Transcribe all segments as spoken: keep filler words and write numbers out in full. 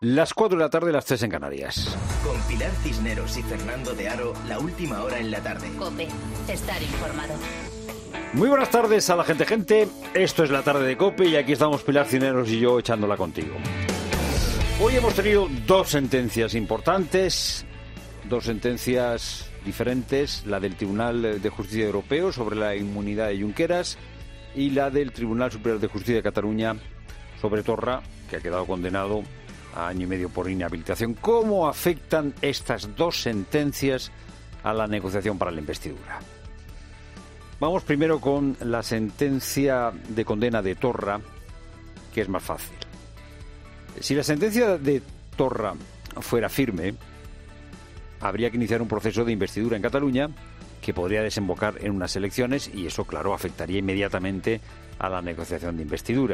Las cuatro de la tarde, las tres en Canarias. Con Pilar Cisneros y Fernando de Aro, la última hora en la tarde. COPE, estar informado. Muy buenas tardes a la gente, gente. Esto es la tarde de COPE y aquí estamos Pilar Cisneros y yo echándola contigo. Hoy hemos tenido dos sentencias importantes, dos sentencias diferentes, la del Tribunal de Justicia Europeo sobre la inmunidad de Junqueras y la del Tribunal Superior de Justicia de Cataluña sobre Torra, que ha quedado condenado a año y medio por inhabilitación. ¿Cómo afectan estas dos sentencias a la negociación para la investidura? Vamos primero con la sentencia de condena de Torra, que es más fácil. Si la sentencia de Torra fuera firme, habría que iniciar un proceso de investidura en Cataluña que podría desembocar en unas elecciones y eso, claro, afectaría inmediatamente a la negociación de investidura.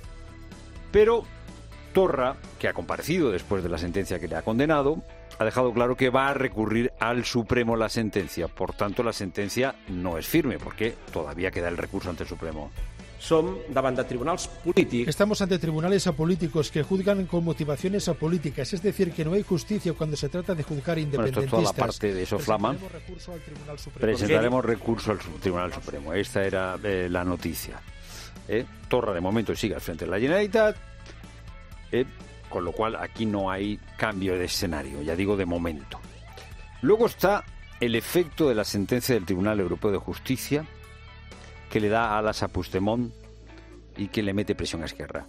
Pero Torra, que ha comparecido después de la sentencia que le ha condenado, ha dejado claro que va a recurrir al Supremo la sentencia. Por tanto, la sentencia no es firme, porque todavía queda el recurso ante el Supremo. Som davant de tribunals polítics. Estamos ante tribunales apolíticos que juzgan con motivaciones apolíticas, es decir, que no hay justicia cuando se trata de juzgar independentistas. Bueno, esto es toda la parte de Soflama. Presentaremos recurso al Tribunal Supremo. Esta era eh, la noticia. Eh, Torra, de momento, sigue al frente de la Generalitat. Eh, con lo cual aquí no hay cambio de escenario, ya digo de momento. Luego está el efecto de la sentencia del Tribunal Europeo de Justicia, que le da alas a Puigdemont y que le mete presión a Esquerra.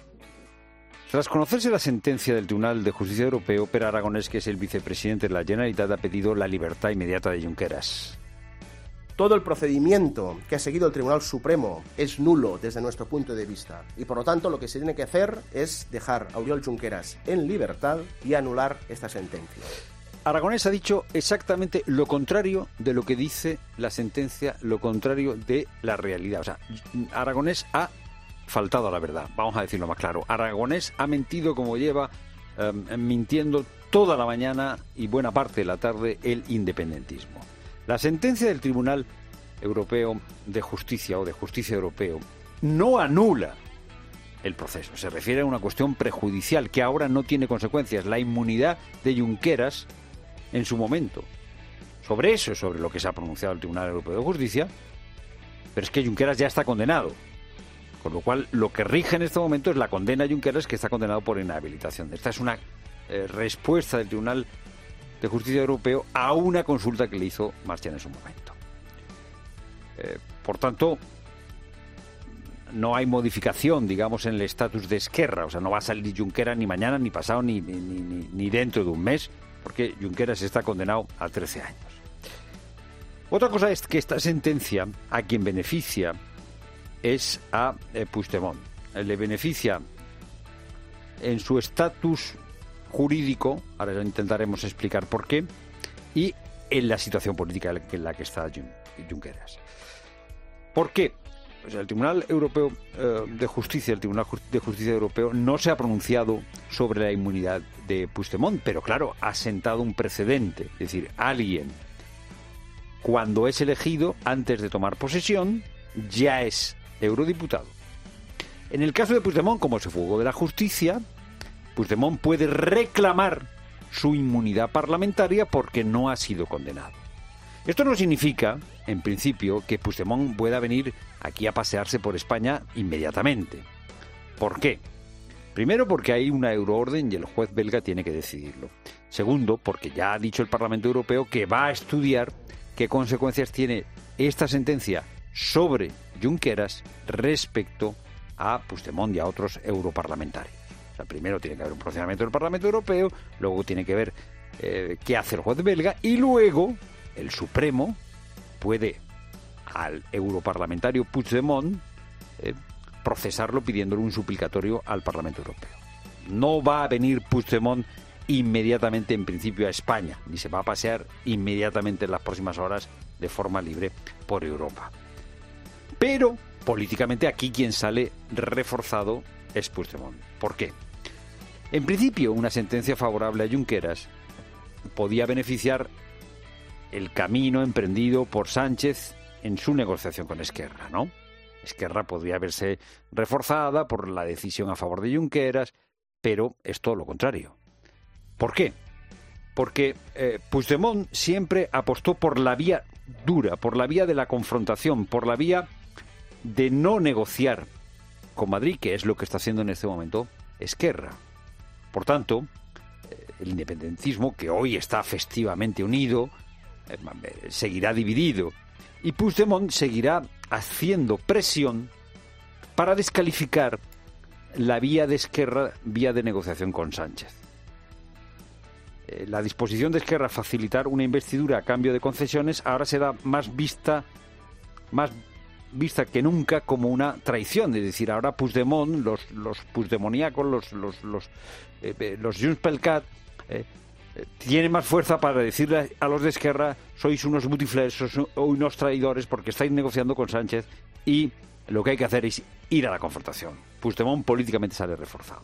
Tras conocerse la sentencia del Tribunal de Justicia Europeo, Pere Aragonés, que es el vicepresidente de la Generalitat, ha pedido la libertad inmediata de Junqueras. Todo el procedimiento que ha seguido el Tribunal Supremo es nulo desde nuestro punto de vista y por lo tanto lo que se tiene que hacer es dejar a Oriol Junqueras en libertad y anular esta sentencia. Aragonés ha dicho exactamente lo contrario de lo que dice la sentencia, lo contrario de la realidad. O sea, Aragonés ha faltado a la verdad, vamos a decirlo más claro. Aragonés ha mentido como lleva eh, mintiendo toda la mañana y buena parte de la tarde el independentismo. La sentencia del Tribunal Europeo de Justicia o de Justicia Europeo no anula el proceso. Se refiere a una cuestión prejudicial que ahora no tiene consecuencias. La inmunidad de Junqueras en su momento. Sobre eso es sobre lo que se ha pronunciado el Tribunal Europeo de Justicia, pero es que Junqueras ya está condenado. Con lo cual, lo que rige en este momento es la condena a Junqueras, que está condenado por inhabilitación. Esta es una eh, respuesta del Tribunal de Justicia Europeo a una consulta que le hizo Marchena en su momento. Eh, por tanto, no hay modificación, digamos, en el estatus de Esquerra. O sea, no va a salir Junqueras ni mañana, ni pasado, ni, ni, ni, ni dentro de un mes, porque Junqueras está condenado a trece años. Otra cosa es que esta sentencia, a quien beneficia, es a eh, Puigdemont. Le beneficia en su estatus jurídico, ahora ya intentaremos explicar por qué, y en la situación política en la que está Junqueras. ¿Por qué? Pues el Tribunal Europeo eh, de Justicia, el Tribunal de Justicia Europeo, no se ha pronunciado sobre la inmunidad de Puigdemont, pero claro, ha sentado un precedente. Es decir, alguien, cuando es elegido, antes de tomar posesión, ya es eurodiputado. En el caso de Puigdemont, como se fugó de la justicia, Puigdemont puede reclamar su inmunidad parlamentaria porque no ha sido condenado. Esto no significa, en principio, que Puigdemont pueda venir aquí a pasearse por España inmediatamente. ¿Por qué? Primero, porque hay una euroorden y el juez belga tiene que decidirlo. Segundo, porque ya ha dicho el Parlamento Europeo que va a estudiar qué consecuencias tiene esta sentencia sobre Junqueras respecto a Puigdemont y a otros europarlamentarios. O sea, primero tiene que haber un procedimiento del Parlamento Europeo, luego tiene que ver eh, qué hace el juez belga y luego el Supremo puede al europarlamentario Puigdemont eh, procesarlo pidiéndole un suplicatorio al Parlamento Europeo. No va a venir Puigdemont inmediatamente en principio a España, ni se va a pasear inmediatamente en las próximas horas de forma libre por Europa. Pero políticamente aquí quien sale reforzado es Puigdemont. ¿Por qué? En principio, una sentencia favorable a Junqueras podía beneficiar el camino emprendido por Sánchez en su negociación con Esquerra, ¿no? Esquerra podría verse reforzada por la decisión a favor de Junqueras, pero es todo lo contrario. ¿Por qué? Porque eh, Puigdemont siempre apostó por la vía dura, por la vía de la confrontación, por la vía de no negociar con Madrid, que es lo que está haciendo en este momento Esquerra. Por tanto, eh, el independentismo, que hoy está festivamente unido, eh, seguirá dividido. Y Puigdemont seguirá haciendo presión para descalificar la vía de Esquerra, vía de negociación con Sánchez. Eh, la disposición de Esquerra a facilitar una investidura a cambio de concesiones ahora será más vista, más vista que nunca como una traición. Es decir, ahora Puigdemont, los, los puigdemoníacos, los, los, los, eh, los Junts pel Cat, eh, tiene más fuerza para decirle a los de Esquerra: sois unos butiflers, sois unos traidores porque estáis negociando con Sánchez y lo que hay que hacer es ir a la confrontación. Puigdemont políticamente sale reforzado.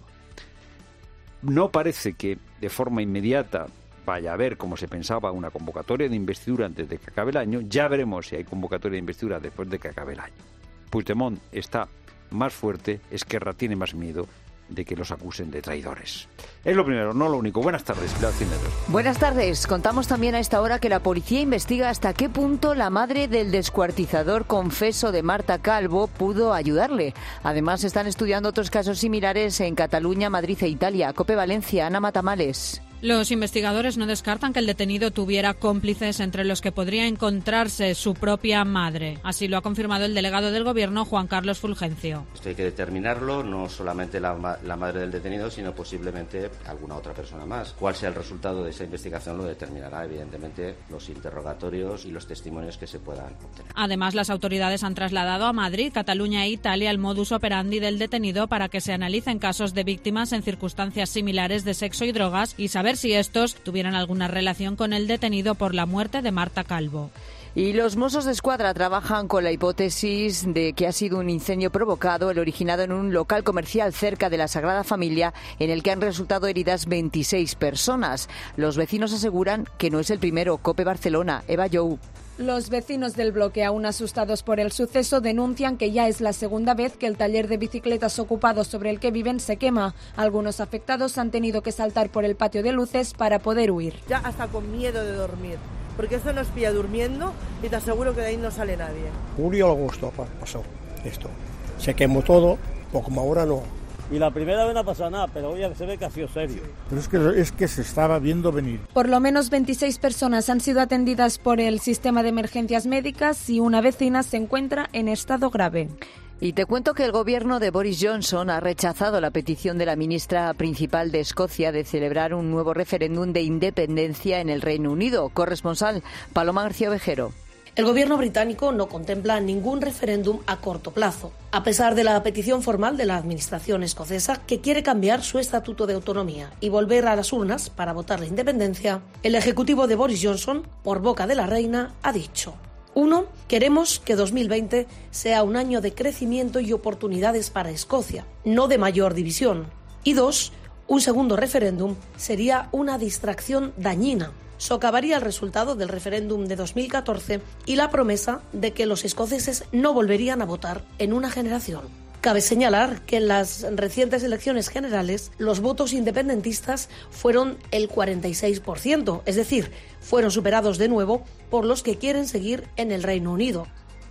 No parece que de forma inmediata vaya a haber, como se pensaba, una convocatoria de investidura antes de que acabe el año. Ya veremos si hay convocatoria de investidura después de que acabe el año. Puigdemont está más fuerte, Esquerra tiene más miedo de que los acusen de traidores. Es lo primero, no lo único. Buenas tardes, Pilar Cisneros. Buenas tardes. Contamos también a esta hora que la policía investiga hasta qué punto la madre del descuartizador confeso de Marta Calvo pudo ayudarle. Además, están estudiando otros casos similares en Cataluña, Madrid e Italia. COPE Valencia, Ana Matamales. Los investigadores no descartan que el detenido tuviera cómplices entre los que podría encontrarse su propia madre. Así lo ha confirmado el delegado del Gobierno, Juan Carlos Fulgencio. Esto hay que determinarlo, no solamente la, la madre del detenido, sino posiblemente alguna otra persona más. Cuál sea el resultado de esa investigación lo determinará, evidentemente, los interrogatorios y los testimonios que se puedan obtener. Además, las autoridades han trasladado a Madrid, Cataluña e Italia el modus operandi del detenido para que se analicen casos de víctimas en circunstancias similares de sexo y drogas y saber si estos tuvieran alguna relación con el detenido por la muerte de Marta Calvo. Y los Mossos de Escuadra trabajan con la hipótesis de que ha sido un incendio provocado, el originado en un local comercial cerca de la Sagrada Familia, en el que han resultado heridas veintiséis personas. Los vecinos aseguran que no es el primero. COPE Barcelona, Eva Jou. Los vecinos del bloque, aún asustados por el suceso, denuncian que ya es la segunda vez que el taller de bicicletas ocupado sobre el que viven se quema. Algunos afectados han tenido que saltar por el patio de luces para poder huir. Ya hasta con miedo de dormir, porque esto nos pilla durmiendo y te aseguro que de ahí no sale nadie. Julio agosto pasó esto. Se quemó todo, o como ahora no. Y la primera vez no ha pasado nada, pero hoy se ve que ha sido serio. Pero es que, es que se estaba viendo venir. Por lo menos veintiséis personas han sido atendidas por el sistema de emergencias médicas y una vecina se encuentra en estado grave. Y te cuento que el gobierno de Boris Johnson ha rechazado la petición de la ministra principal de Escocia de celebrar un nuevo referéndum de independencia en el Reino Unido. Corresponsal Paloma García Ovejero. El gobierno británico no contempla ningún referéndum a corto plazo, a pesar de la petición formal de la administración escocesa que quiere cambiar su estatuto de autonomía y volver a las urnas para votar la independencia. El ejecutivo de Boris Johnson, por boca de la reina, ha dicho: uno, queremos que dos mil veinte sea un año de crecimiento y oportunidades para Escocia, no de mayor división. Y dos, un segundo referéndum sería una distracción dañina. Socavaría el resultado del referéndum de dos mil catorce y la promesa de que los escoceses no volverían a votar en una generación. Cabe señalar que en las recientes elecciones generales los votos independentistas fueron el cuarenta y seis por ciento, es decir, fueron superados de nuevo por los que quieren seguir en el Reino Unido.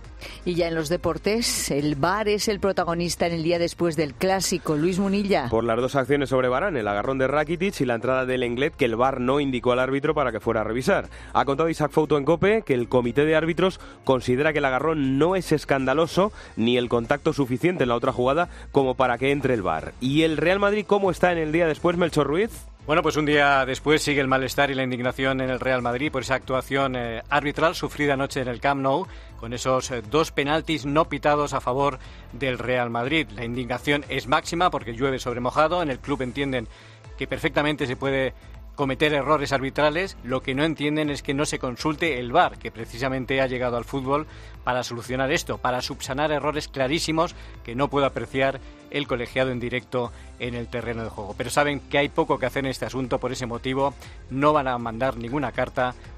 Y ya en los deportes, el V A R es el protagonista en el día después del Clásico. Luis Munilla. Por las dos acciones sobre Varane, el agarrón de Rakitic y la entrada del Lenglet, que el V A R no indicó al árbitro para que fuera a revisar. Ha contado Isaac Fouto en COPE que el comité de árbitros considera que el agarrón no es escandaloso ni el contacto suficiente en la otra jugada como para que entre el V A R. ¿Y el Real Madrid cómo está en el día después, Melchor Ruiz? Bueno, pues un día después sigue el malestar y la indignación en el Real Madrid por esa actuación eh, arbitral sufrida anoche en el Camp Nou, con esos eh, dos penaltis no pitados a favor del Real Madrid. La indignación es máxima porque llueve sobre mojado. En el club entienden que perfectamente se puede cometer errores arbitrales. Lo que no entienden es que no se consulte el V A R, que precisamente ha llegado al fútbol para solucionar esto, para subsanar errores clarísimos que no puede apreciar el colegiado en directo en el terreno de juego. Pero saben que hay poco que hacer en este asunto, por ese motivo no van a mandar ninguna carta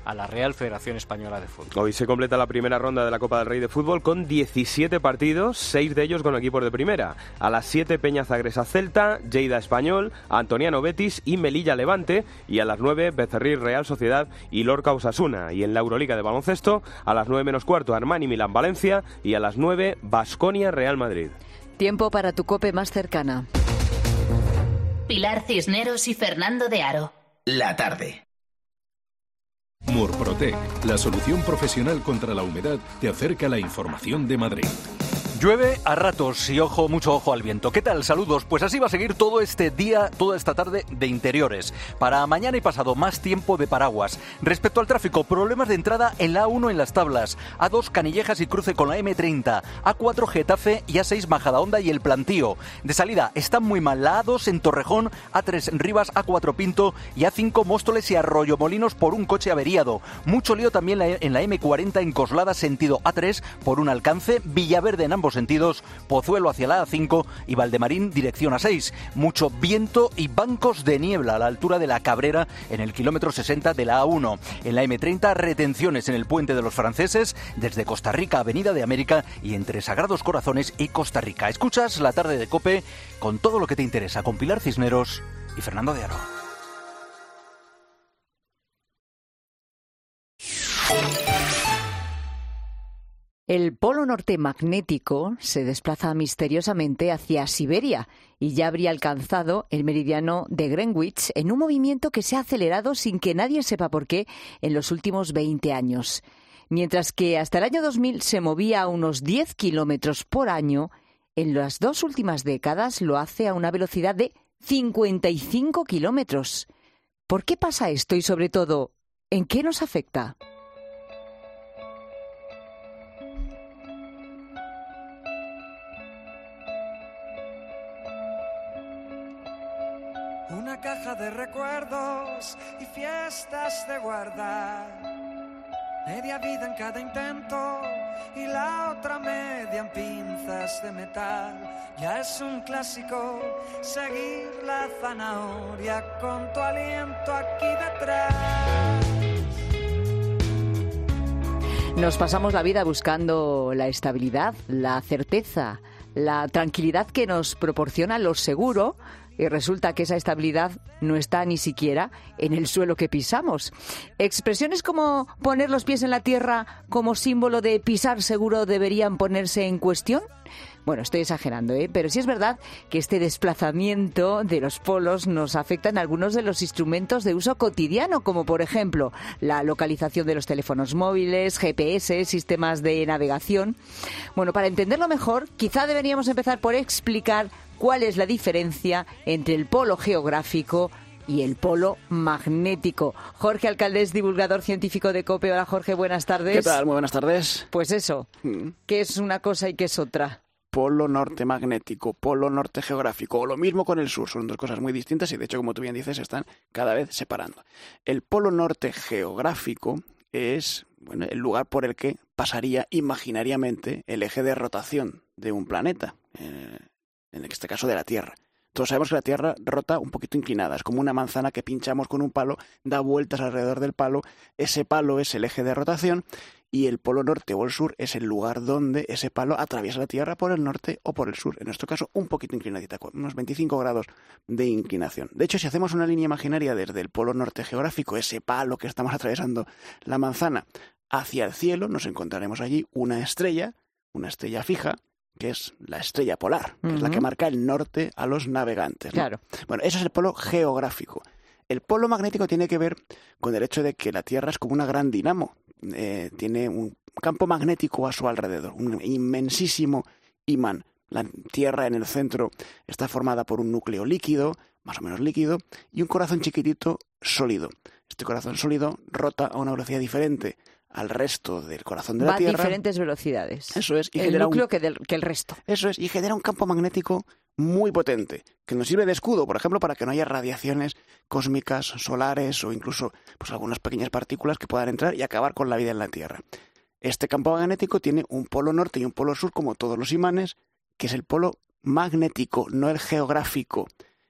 a la Real Federación Española de Fútbol. Hoy se completa la primera ronda de la Copa del Rey de Fútbol con diecisiete partidos, seis de ellos con equipos de primera. A las siete Peña Zagresa Celta, Lleida Español, Antoniano Betis y Melilla Levante, y a las nueve Becerril Real Sociedad y Lorca Osasuna. Y en la Euroliga de baloncesto, a las nueve menos cuarto Armani Milán Valencia y a las nueve Baskonia Real Madrid. Tiempo para tu COPE más cercana. Pilar Cisneros y Fernando de Aro. La tarde. Murprotec, la solución profesional contra la humedad, te acerca la información de Madrid. Llueve a ratos y ojo, mucho ojo al viento. ¿Qué tal? Saludos. Pues así va a seguir todo este día, toda esta tarde de interiores. Para mañana y pasado, más tiempo de paraguas. Respecto al tráfico, problemas de entrada en la A uno en Las Tablas, A dos Canillejas y cruce con la eme treinta, A cuatro Getafe y A seis Majadahonda y El Plantío. De salida están muy mal la A dos en Torrejón, A tres Rivas, A cuatro Pinto y A cinco Móstoles y Arroyomolinos por un coche averiado. Mucho lío también en la eme cuarenta en Coslada sentido A tres por un alcance, Villaverde en ambos sentidos, Pozuelo hacia la A cinco y Valdemarín dirección A seis. Mucho viento y bancos de niebla a la altura de la Cabrera en el kilómetro sesenta de la A uno. En la eme treinta, retenciones en el Puente de los Franceses desde Costa Rica, Avenida de América y entre Sagrados Corazones y Costa Rica. Escuchas la tarde de COPE con todo lo que te interesa con Pilar Cisneros y Fernando de Aro. El polo norte magnético se desplaza misteriosamente hacia Siberia y ya habría alcanzado el meridiano de Greenwich en un movimiento que se ha acelerado sin que nadie sepa por qué en los últimos veinte años. Mientras que hasta el año dos mil se movía a unos diez kilómetros por año, en las dos últimas décadas lo hace a una velocidad de cincuenta y cinco kilómetros. ¿Por qué pasa esto y, sobre todo, en qué nos afecta? Una caja de recuerdos y fiestas de guardar. Media vida en cada intento y la otra media en pinzas de metal. Ya es un clásico seguir la zanahoria con tu aliento aquí detrás. Nos pasamos la vida buscando la estabilidad, la certeza, la tranquilidad que nos proporciona lo seguro. Y resulta que esa estabilidad no está ni siquiera en el suelo que pisamos. Expresiones como poner los pies en la tierra como símbolo de pisar seguro deberían ponerse en cuestión. Bueno, estoy exagerando, ¿eh? Pero sí es verdad que este desplazamiento de los polos nos afecta en algunos de los instrumentos de uso cotidiano, como por ejemplo la localización de los teléfonos móviles, G P S, sistemas de navegación. Bueno, para entenderlo mejor, quizá deberíamos empezar por explicar cuál es la diferencia entre el polo geográfico y el polo magnético. Jorge Alcaldés, divulgador científico de COPE. Hola, Jorge, buenas tardes. ¿Qué tal? Muy buenas tardes. Pues eso, mm. ¿qué es una cosa y qué es otra? Polo norte magnético, polo norte geográfico, o lo mismo con el sur, son dos cosas muy distintas y de hecho, como tú bien dices, se están cada vez separando. El polo norte geográfico es, bueno, el lugar por el que pasaría imaginariamente el eje de rotación de un planeta, eh, en este caso de la Tierra. Todos sabemos que la Tierra rota un poquito inclinada, es como una manzana que pinchamos con un palo, da vueltas alrededor del palo, ese palo es el eje de rotación y el polo norte o el sur es el lugar donde ese palo atraviesa la Tierra por el norte o por el sur, en nuestro caso un poquito inclinadita, unos veinticinco grados de inclinación. De hecho, si hacemos una línea imaginaria desde el polo norte geográfico, ese palo que estamos atravesando la manzana, hacia el cielo, nos encontraremos allí una estrella, una estrella fija, que es la estrella polar, que uh-huh. es la que marca el norte a los navegantes, ¿no? Claro. Bueno, eso es el polo geográfico. El polo magnético tiene que ver con el hecho de que la Tierra es como una gran dinamo. Eh, tiene un campo magnético a su alrededor, un inmensísimo imán. La Tierra en el centro está formada por un núcleo líquido, más o menos líquido, y un corazón chiquitito sólido. Este corazón sólido rota a una velocidad diferente al resto del corazón de la Va Tierra. a diferentes velocidades. Eso es. Y el genera núcleo un... que, del, que el resto. Eso es, y genera un campo magnético muy potente, que nos sirve de escudo, por ejemplo, para que no haya radiaciones cósmicas, solares o incluso pues, algunas pequeñas partículas que puedan entrar y acabar con la vida en la Tierra. Este campo magnético tiene un polo norte y un polo sur, como todos los imanes, que es el polo magnético, no el geográfico.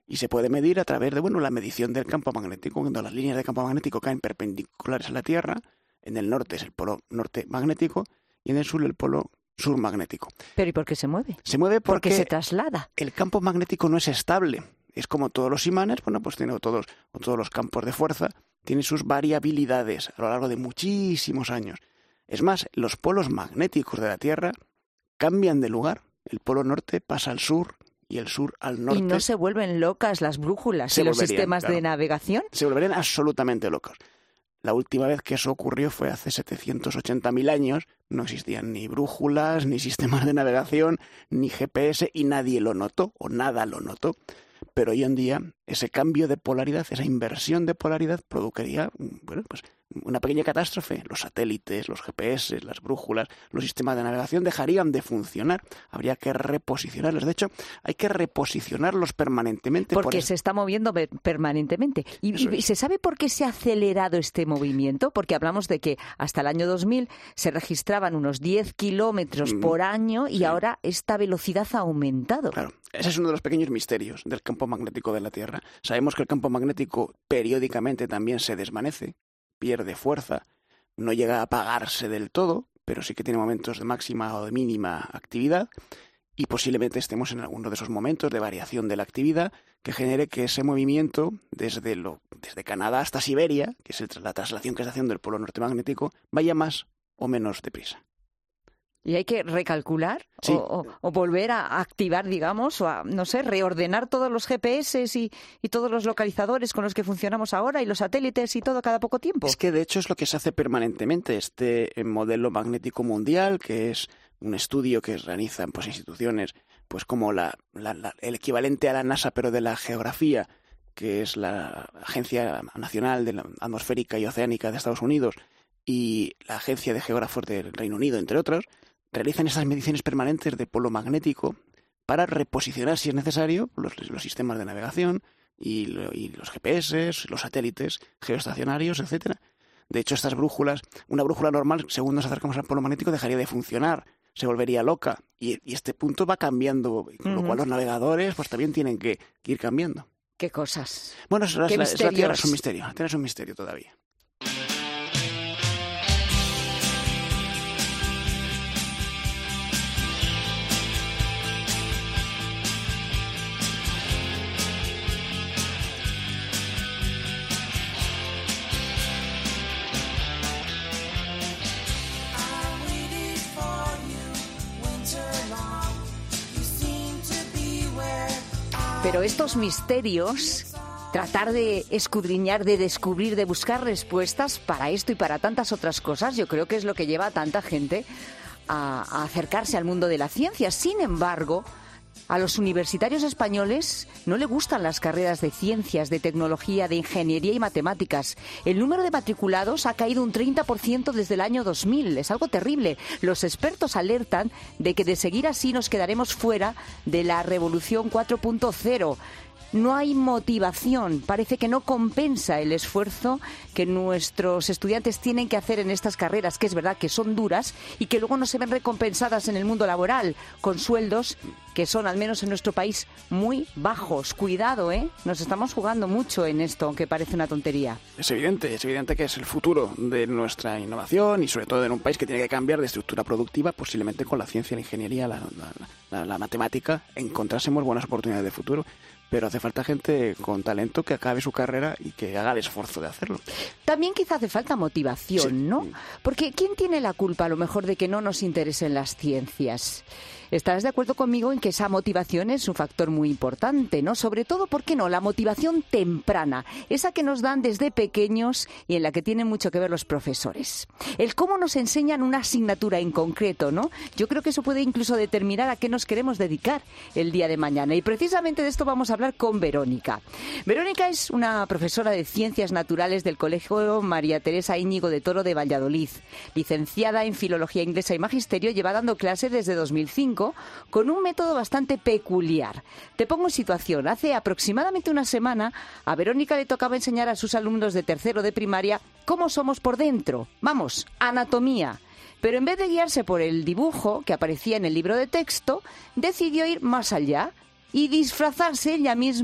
y se puede medir a través de bueno la medición del campo magnético. Cuando las líneas de campo magnético caen perpendiculares a la Tierra, en el norte es el polo norte magnético y en el sur el polo sur magnético. ¿Pero y por qué se mueve? Se mueve porque, porque se traslada. El campo magnético no es estable. Es como todos los imanes, bueno, pues tiene todos, o todos los campos de fuerza, tienen sus variabilidades a lo largo de muchísimos años. Es más, los polos magnéticos de la Tierra cambian de lugar. El polo norte pasa al sur y el sur al norte. ¿Y no se vuelven locas las brújulas se y los sistemas claro. de navegación? Se volverían absolutamente locos. La última vez que eso ocurrió fue hace setecientos ochenta mil años. No existían ni brújulas, ni sistemas de navegación, ni G P S, y nadie lo notó, o nada lo notó. Pero hoy en día ese cambio de polaridad, esa inversión de polaridad produciría bueno, pues una pequeña catástrofe. Los satélites, los G P S, las brújulas, los sistemas de navegación dejarían de funcionar. Habría que reposicionarlos. De hecho, hay que reposicionarlos permanentemente. Porque por se está moviendo permanentemente. ¿Y, y se sabe por qué se ha acelerado este movimiento? Porque hablamos de que hasta el año dos mil se registraban unos diez kilómetros mm, por año y sí. ahora esta velocidad ha aumentado. Claro. Ese es uno de los pequeños misterios del campo magnético de la Tierra. Sabemos que el campo magnético periódicamente también se desvanece, pierde fuerza, no llega a apagarse del todo, pero sí que tiene momentos de máxima o de mínima actividad, y posiblemente estemos en alguno de esos momentos de variación de la actividad que genere que ese movimiento desde, lo, desde Canadá hasta Siberia, que es la traslación que está haciendo el polo norte magnético, vaya más o menos deprisa. ¿Y hay que recalcular sí. o, o, o volver a activar, digamos, o a, no sé, reordenar todos los G P S y, y todos los localizadores con los que funcionamos ahora y los satélites y todo cada poco tiempo? Es que de hecho es lo que se hace permanentemente. Este modelo magnético mundial, que es un estudio que realizan pues, instituciones pues como la, la, la, el equivalente a la NASA pero de la geografía, que es la Agencia Nacional de la Atmosférica y Oceánica de Estados Unidos y la Agencia de Geógrafos del Reino Unido, entre otros, realizan esas mediciones permanentes de polo magnético para reposicionar, si es necesario, los, los sistemas de navegación y, lo, y los G P S, los satélites geoestacionarios, etcétera. De hecho, estas brújulas, una brújula normal, según nos acercamos al polo magnético, dejaría de funcionar, se volvería loca. Y, y este punto va cambiando, con uh-huh. lo cual los navegadores pues también tienen que, que ir cambiando. ¿Qué cosas? Bueno, es, ¿Qué la, es la Tierra es un misterio, la Tierra es un misterio todavía. Pero estos misterios, tratar de escudriñar, de descubrir, de buscar respuestas para esto y para tantas otras cosas, yo creo que es lo que lleva a tanta gente a, a acercarse al mundo de la ciencia. Sin embargo, a los universitarios españoles no le gustan las carreras de ciencias, de tecnología, de ingeniería y matemáticas. El número de matriculados ha caído un treinta por ciento desde el año dos mil. Es algo terrible. Los expertos alertan de que de seguir así nos quedaremos fuera de la revolución cuatro punto cero. No hay motivación, parece que no compensa el esfuerzo que nuestros estudiantes tienen que hacer en estas carreras, que es verdad que son duras y que luego no se ven recompensadas en el mundo laboral, con sueldos que son, al menos en nuestro país, muy bajos. Cuidado, ¿eh? Nos estamos jugando mucho en esto, aunque parece una tontería. Es evidente, es evidente que es el futuro de nuestra innovación y sobre todo en un país que tiene que cambiar de estructura productiva, posiblemente con la ciencia, la ingeniería, la, la, la, la matemática, encontrásemos buenas oportunidades de futuro. Pero hace falta gente con talento que acabe su carrera y que haga el esfuerzo de hacerlo. También quizá hace falta motivación, sí. ¿no? Porque ¿quién tiene la culpa a lo mejor de que no nos interesen las ciencias? Estarás de acuerdo conmigo en que esa motivación es un factor muy importante, ¿no? Sobre todo, ¿por qué no? La motivación temprana, esa que nos dan desde pequeños y en la que tienen mucho que ver los profesores. El cómo nos enseñan una asignatura en concreto, ¿no? Yo creo que eso puede incluso determinar a qué nos queremos dedicar el día de mañana. Y precisamente de esto vamos a hablar con Verónica. Verónica es una profesora de Ciencias Naturales del Colegio María Teresa Íñigo de Toro de Valladolid. Licenciada en Filología Inglesa y Magisterio, lleva dando clase desde dos mil cinco con un método bastante peculiar. Te pongo en situación. Hace aproximadamente una semana a Verónica le tocaba enseñar a sus alumnos de tercero de primaria cómo somos por dentro. Vamos, anatomía. Pero en vez de guiarse por el dibujo que aparecía en el libro de texto, decidió ir más allá y disfrazarse ella misma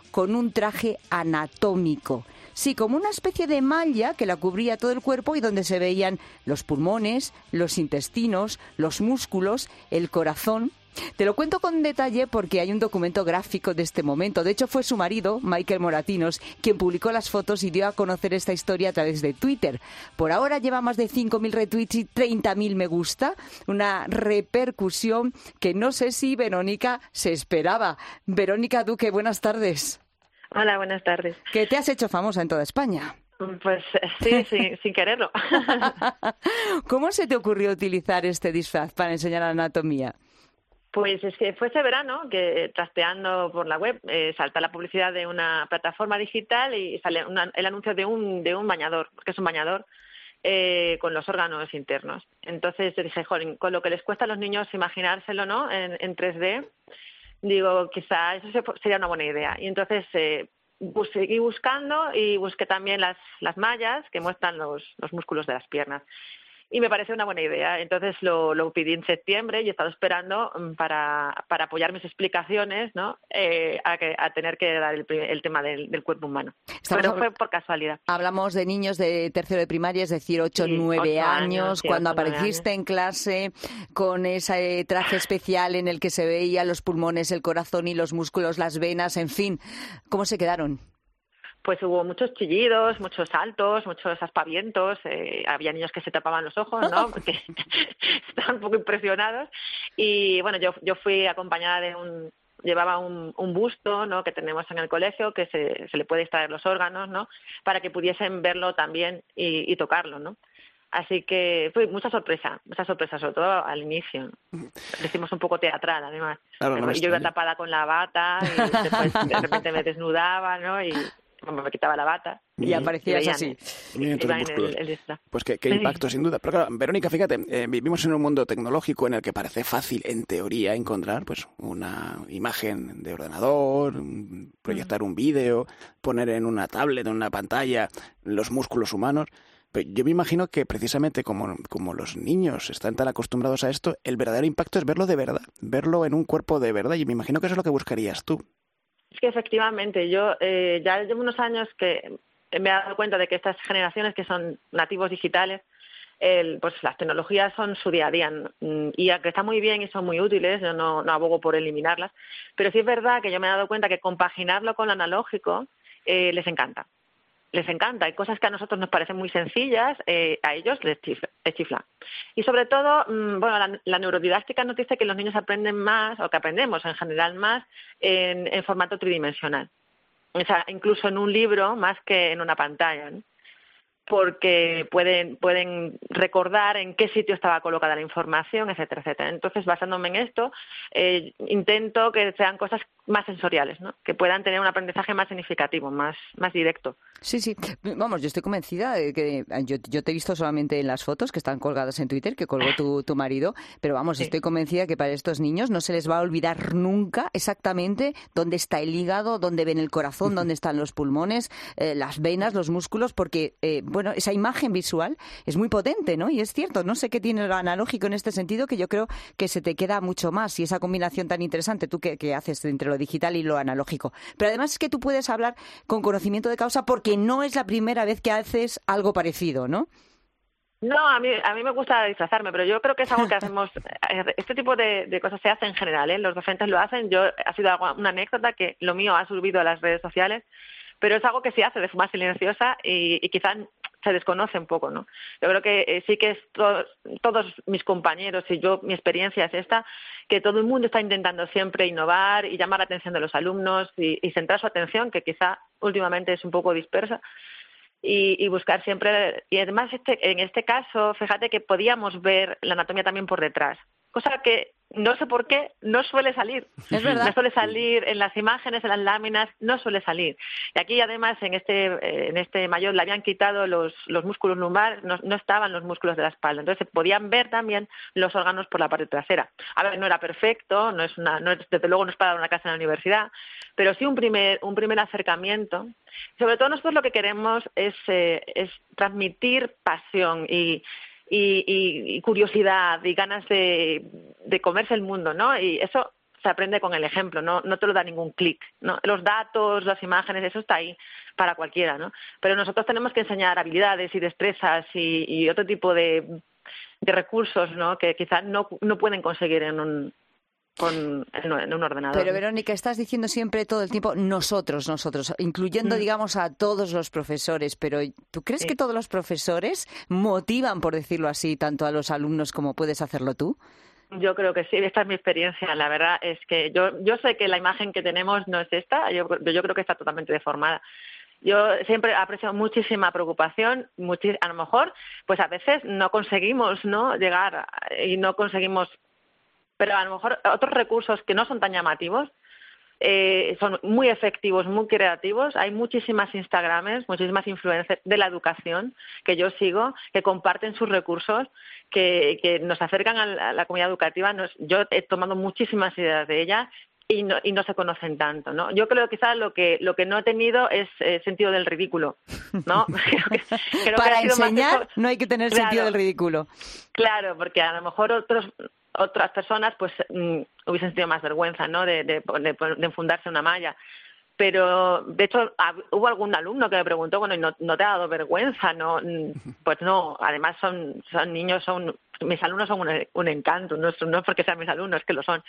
con un traje anatómico. Sí, como una especie de malla que la cubría todo el cuerpo y donde se veían los pulmones, los intestinos, los músculos, el corazón. Te lo cuento con detalle porque hay un documento gráfico de este momento. De hecho, fue su marido, Michael Moratinos, quien publicó las fotos y dio a conocer esta historia a través de Twitter. Por ahora lleva más de cinco mil retweets y treinta mil me gusta. Una repercusión que no sé si Verónica se esperaba. Verónica Duque, buenas tardes. Hola, buenas tardes. Que te has hecho famosa en toda España. Pues sí, sí sin quererlo. ¿Cómo se te ocurrió utilizar este disfraz para enseñar anatomía? Pues es que fue ese verano que, trasteando por la web, eh, salta la publicidad de una plataforma digital y sale una, el anuncio de un de un bañador, que es un bañador eh, con los órganos internos. Entonces dije, joder, con lo que les cuesta a los niños imaginárselo, ¿no?, en, en tres D, digo, quizá eso sería una buena idea. Y entonces eh, bus seguí buscando y busqué también las, las mallas que muestran los, los músculos de las piernas. Y me parece una buena idea. Entonces lo, lo pedí en septiembre y he estado esperando para, para apoyar mis explicaciones, ¿no?, eh, a, que, a tener que dar el, el tema del, del cuerpo humano. Estamos Pero fue por casualidad. Hablamos de niños de tercero de primaria, es decir, ocho o sí, nueve años, años sí, cuando ocho, apareciste años. En clase con ese traje especial en el que se veían los pulmones, el corazón y los músculos, las venas, en fin. ¿Cómo se quedaron? Pues hubo muchos chillidos, muchos saltos, muchos aspavientos. Eh, había niños que se tapaban los ojos, ¿no?, porque estaban un poco impresionados. Y bueno, yo yo fui acompañada de un... Llevaba un, un busto, ¿no?, que tenemos en el colegio, que se, se le puede extraer los órganos, ¿no?, para que pudiesen verlo también y, y tocarlo, ¿no? Así que fue mucha sorpresa, mucha sorpresa, sobre todo al inicio. Lo hicimos un poco teatral, además. Claro, no yo iba tapada con la bata y después de repente me desnudaba, ¿no?, y me quitaba la bata y aparecías así. El, el pues qué, qué impacto, sin duda. Pero claro, Verónica, fíjate, eh, vivimos en un mundo tecnológico en el que parece fácil, en teoría, encontrar pues una imagen de ordenador, proyectar un vídeo, poner en una tablet, en una pantalla, los músculos humanos. Pero yo me imagino que precisamente como, como los niños están tan acostumbrados a esto, el verdadero impacto es verlo de verdad, verlo en un cuerpo de verdad. Y me imagino que eso es lo que buscarías tú. Es que efectivamente, yo eh, ya llevo unos años que me he dado cuenta de que estas generaciones que son nativos digitales, el, pues las tecnologías son su día a día, y aunque están muy bien y son muy útiles, yo no, no abogo por eliminarlas, pero sí es verdad que yo me he dado cuenta que compaginarlo con lo analógico eh, les encanta. Les encanta. Hay cosas que a nosotros nos parecen muy sencillas, eh, a ellos les chifla, les chifla. Y sobre todo, mmm, bueno, la, la neurodidáctica nos dice que los niños aprenden más, o que aprendemos en general más, en, en formato tridimensional. O sea, incluso en un libro más que en una pantalla, ¿no?, porque pueden pueden recordar en qué sitio estaba colocada la información, etcétera, etcétera. Entonces, basándome en esto, eh, intento que sean cosas más sensoriales, ¿no?, que puedan tener un aprendizaje más significativo, más más directo. Sí, sí. Vamos, yo estoy convencida de que yo, yo te he visto solamente en las fotos que están colgadas en Twitter, que colgó tu, tu marido, pero vamos, sí. Estoy convencida que para estos niños no se les va a olvidar nunca exactamente dónde está el hígado, dónde ven el corazón, dónde están los pulmones, eh, las venas, los músculos, porque, eh, bueno, esa imagen visual es muy potente, ¿no? Y es cierto, no sé qué tiene lo analógico en este sentido, que yo creo que se te queda mucho más, y esa combinación tan interesante, tú que, que haces entre lo digital y lo analógico. Pero además es que tú puedes hablar con conocimiento de causa porque no es la primera vez que haces algo parecido, ¿no? No, a mí a mí me gusta disfrazarme, pero yo creo que es algo que hacemos, este tipo de, de cosas se hace en general, ¿eh? Los docentes lo hacen, yo ha sido una anécdota que lo mío ha subido a las redes sociales, pero es algo que se hace de forma silenciosa y, y quizás se desconoce un poco, ¿no? Yo creo que eh, sí que es to todos mis compañeros y yo, mi experiencia es esta, que todo el mundo está intentando siempre innovar y llamar la atención de los alumnos y, y centrar su atención, que quizá últimamente es un poco dispersa, y, y buscar siempre... Y además, este, en este caso, fíjate que podíamos ver la anatomía también por detrás, cosa que no sé por qué no suele salir. Es verdad. No suele salir en las imágenes, en las láminas, no suele salir. Y aquí además en este eh, en este maillot le habían quitado los, los músculos lumbares, no, no estaban los músculos de la espalda. Entonces se podían ver también los órganos por la parte trasera. A ver, no era perfecto, no es una, no es, desde luego no es para dar una clase en la universidad, pero sí un primer, un primer acercamiento. Sobre todo nosotros lo que queremos es, eh, es transmitir pasión y Y, y, y curiosidad y ganas de, de comerse el mundo, ¿no? Y eso se aprende con el ejemplo, no, no te lo da ningún clic, ¿no? Los datos, las imágenes, eso está ahí para cualquiera, ¿no? Pero nosotros tenemos que enseñar habilidades y destrezas y, y otro tipo de, de recursos, ¿no? Que quizás no, no pueden conseguir en un Con, en un ordenador. Pero Verónica, estás diciendo siempre todo el tiempo nosotros, nosotros, incluyendo, mm. digamos, a todos los profesores, pero ¿tú crees sí. que todos los profesores motivan, por decirlo así, tanto a los alumnos como puedes hacerlo tú? Yo creo que sí, esta es mi experiencia. La verdad es que yo, yo sé que la imagen que tenemos no es esta, yo, yo creo que está totalmente deformada. Yo siempre aprecio muchísima preocupación, muchis, a lo mejor, pues a veces no conseguimos, ¿no?, llegar y no conseguimos, pero a lo mejor otros recursos que no son tan llamativos eh, son muy efectivos, muy creativos. Hay muchísimas Instagramers, muchísimas influencers de la educación que yo sigo, que comparten sus recursos, que, que nos acercan a la, a la comunidad educativa. Nos, yo he tomado muchísimas ideas de ellas y no, y no se conocen tanto, ¿no? Yo creo que quizás lo que lo que no he tenido es eh, sentido del ridículo, ¿no? creo que, creo Para que ha sido enseñar más no hay que tener claro, sentido del ridículo. Claro, porque a lo mejor otros otras personas pues mmm, hubiesen tenido más vergüenza, ¿no?, de, de, de, de enfundarse una malla. Pero, de hecho, hubo algún alumno que me preguntó, bueno, ¿y no, no te ha dado vergüenza? No, pues no, además son, son niños, son mis alumnos son un, un encanto, no, no es porque sean mis alumnos, es que lo son.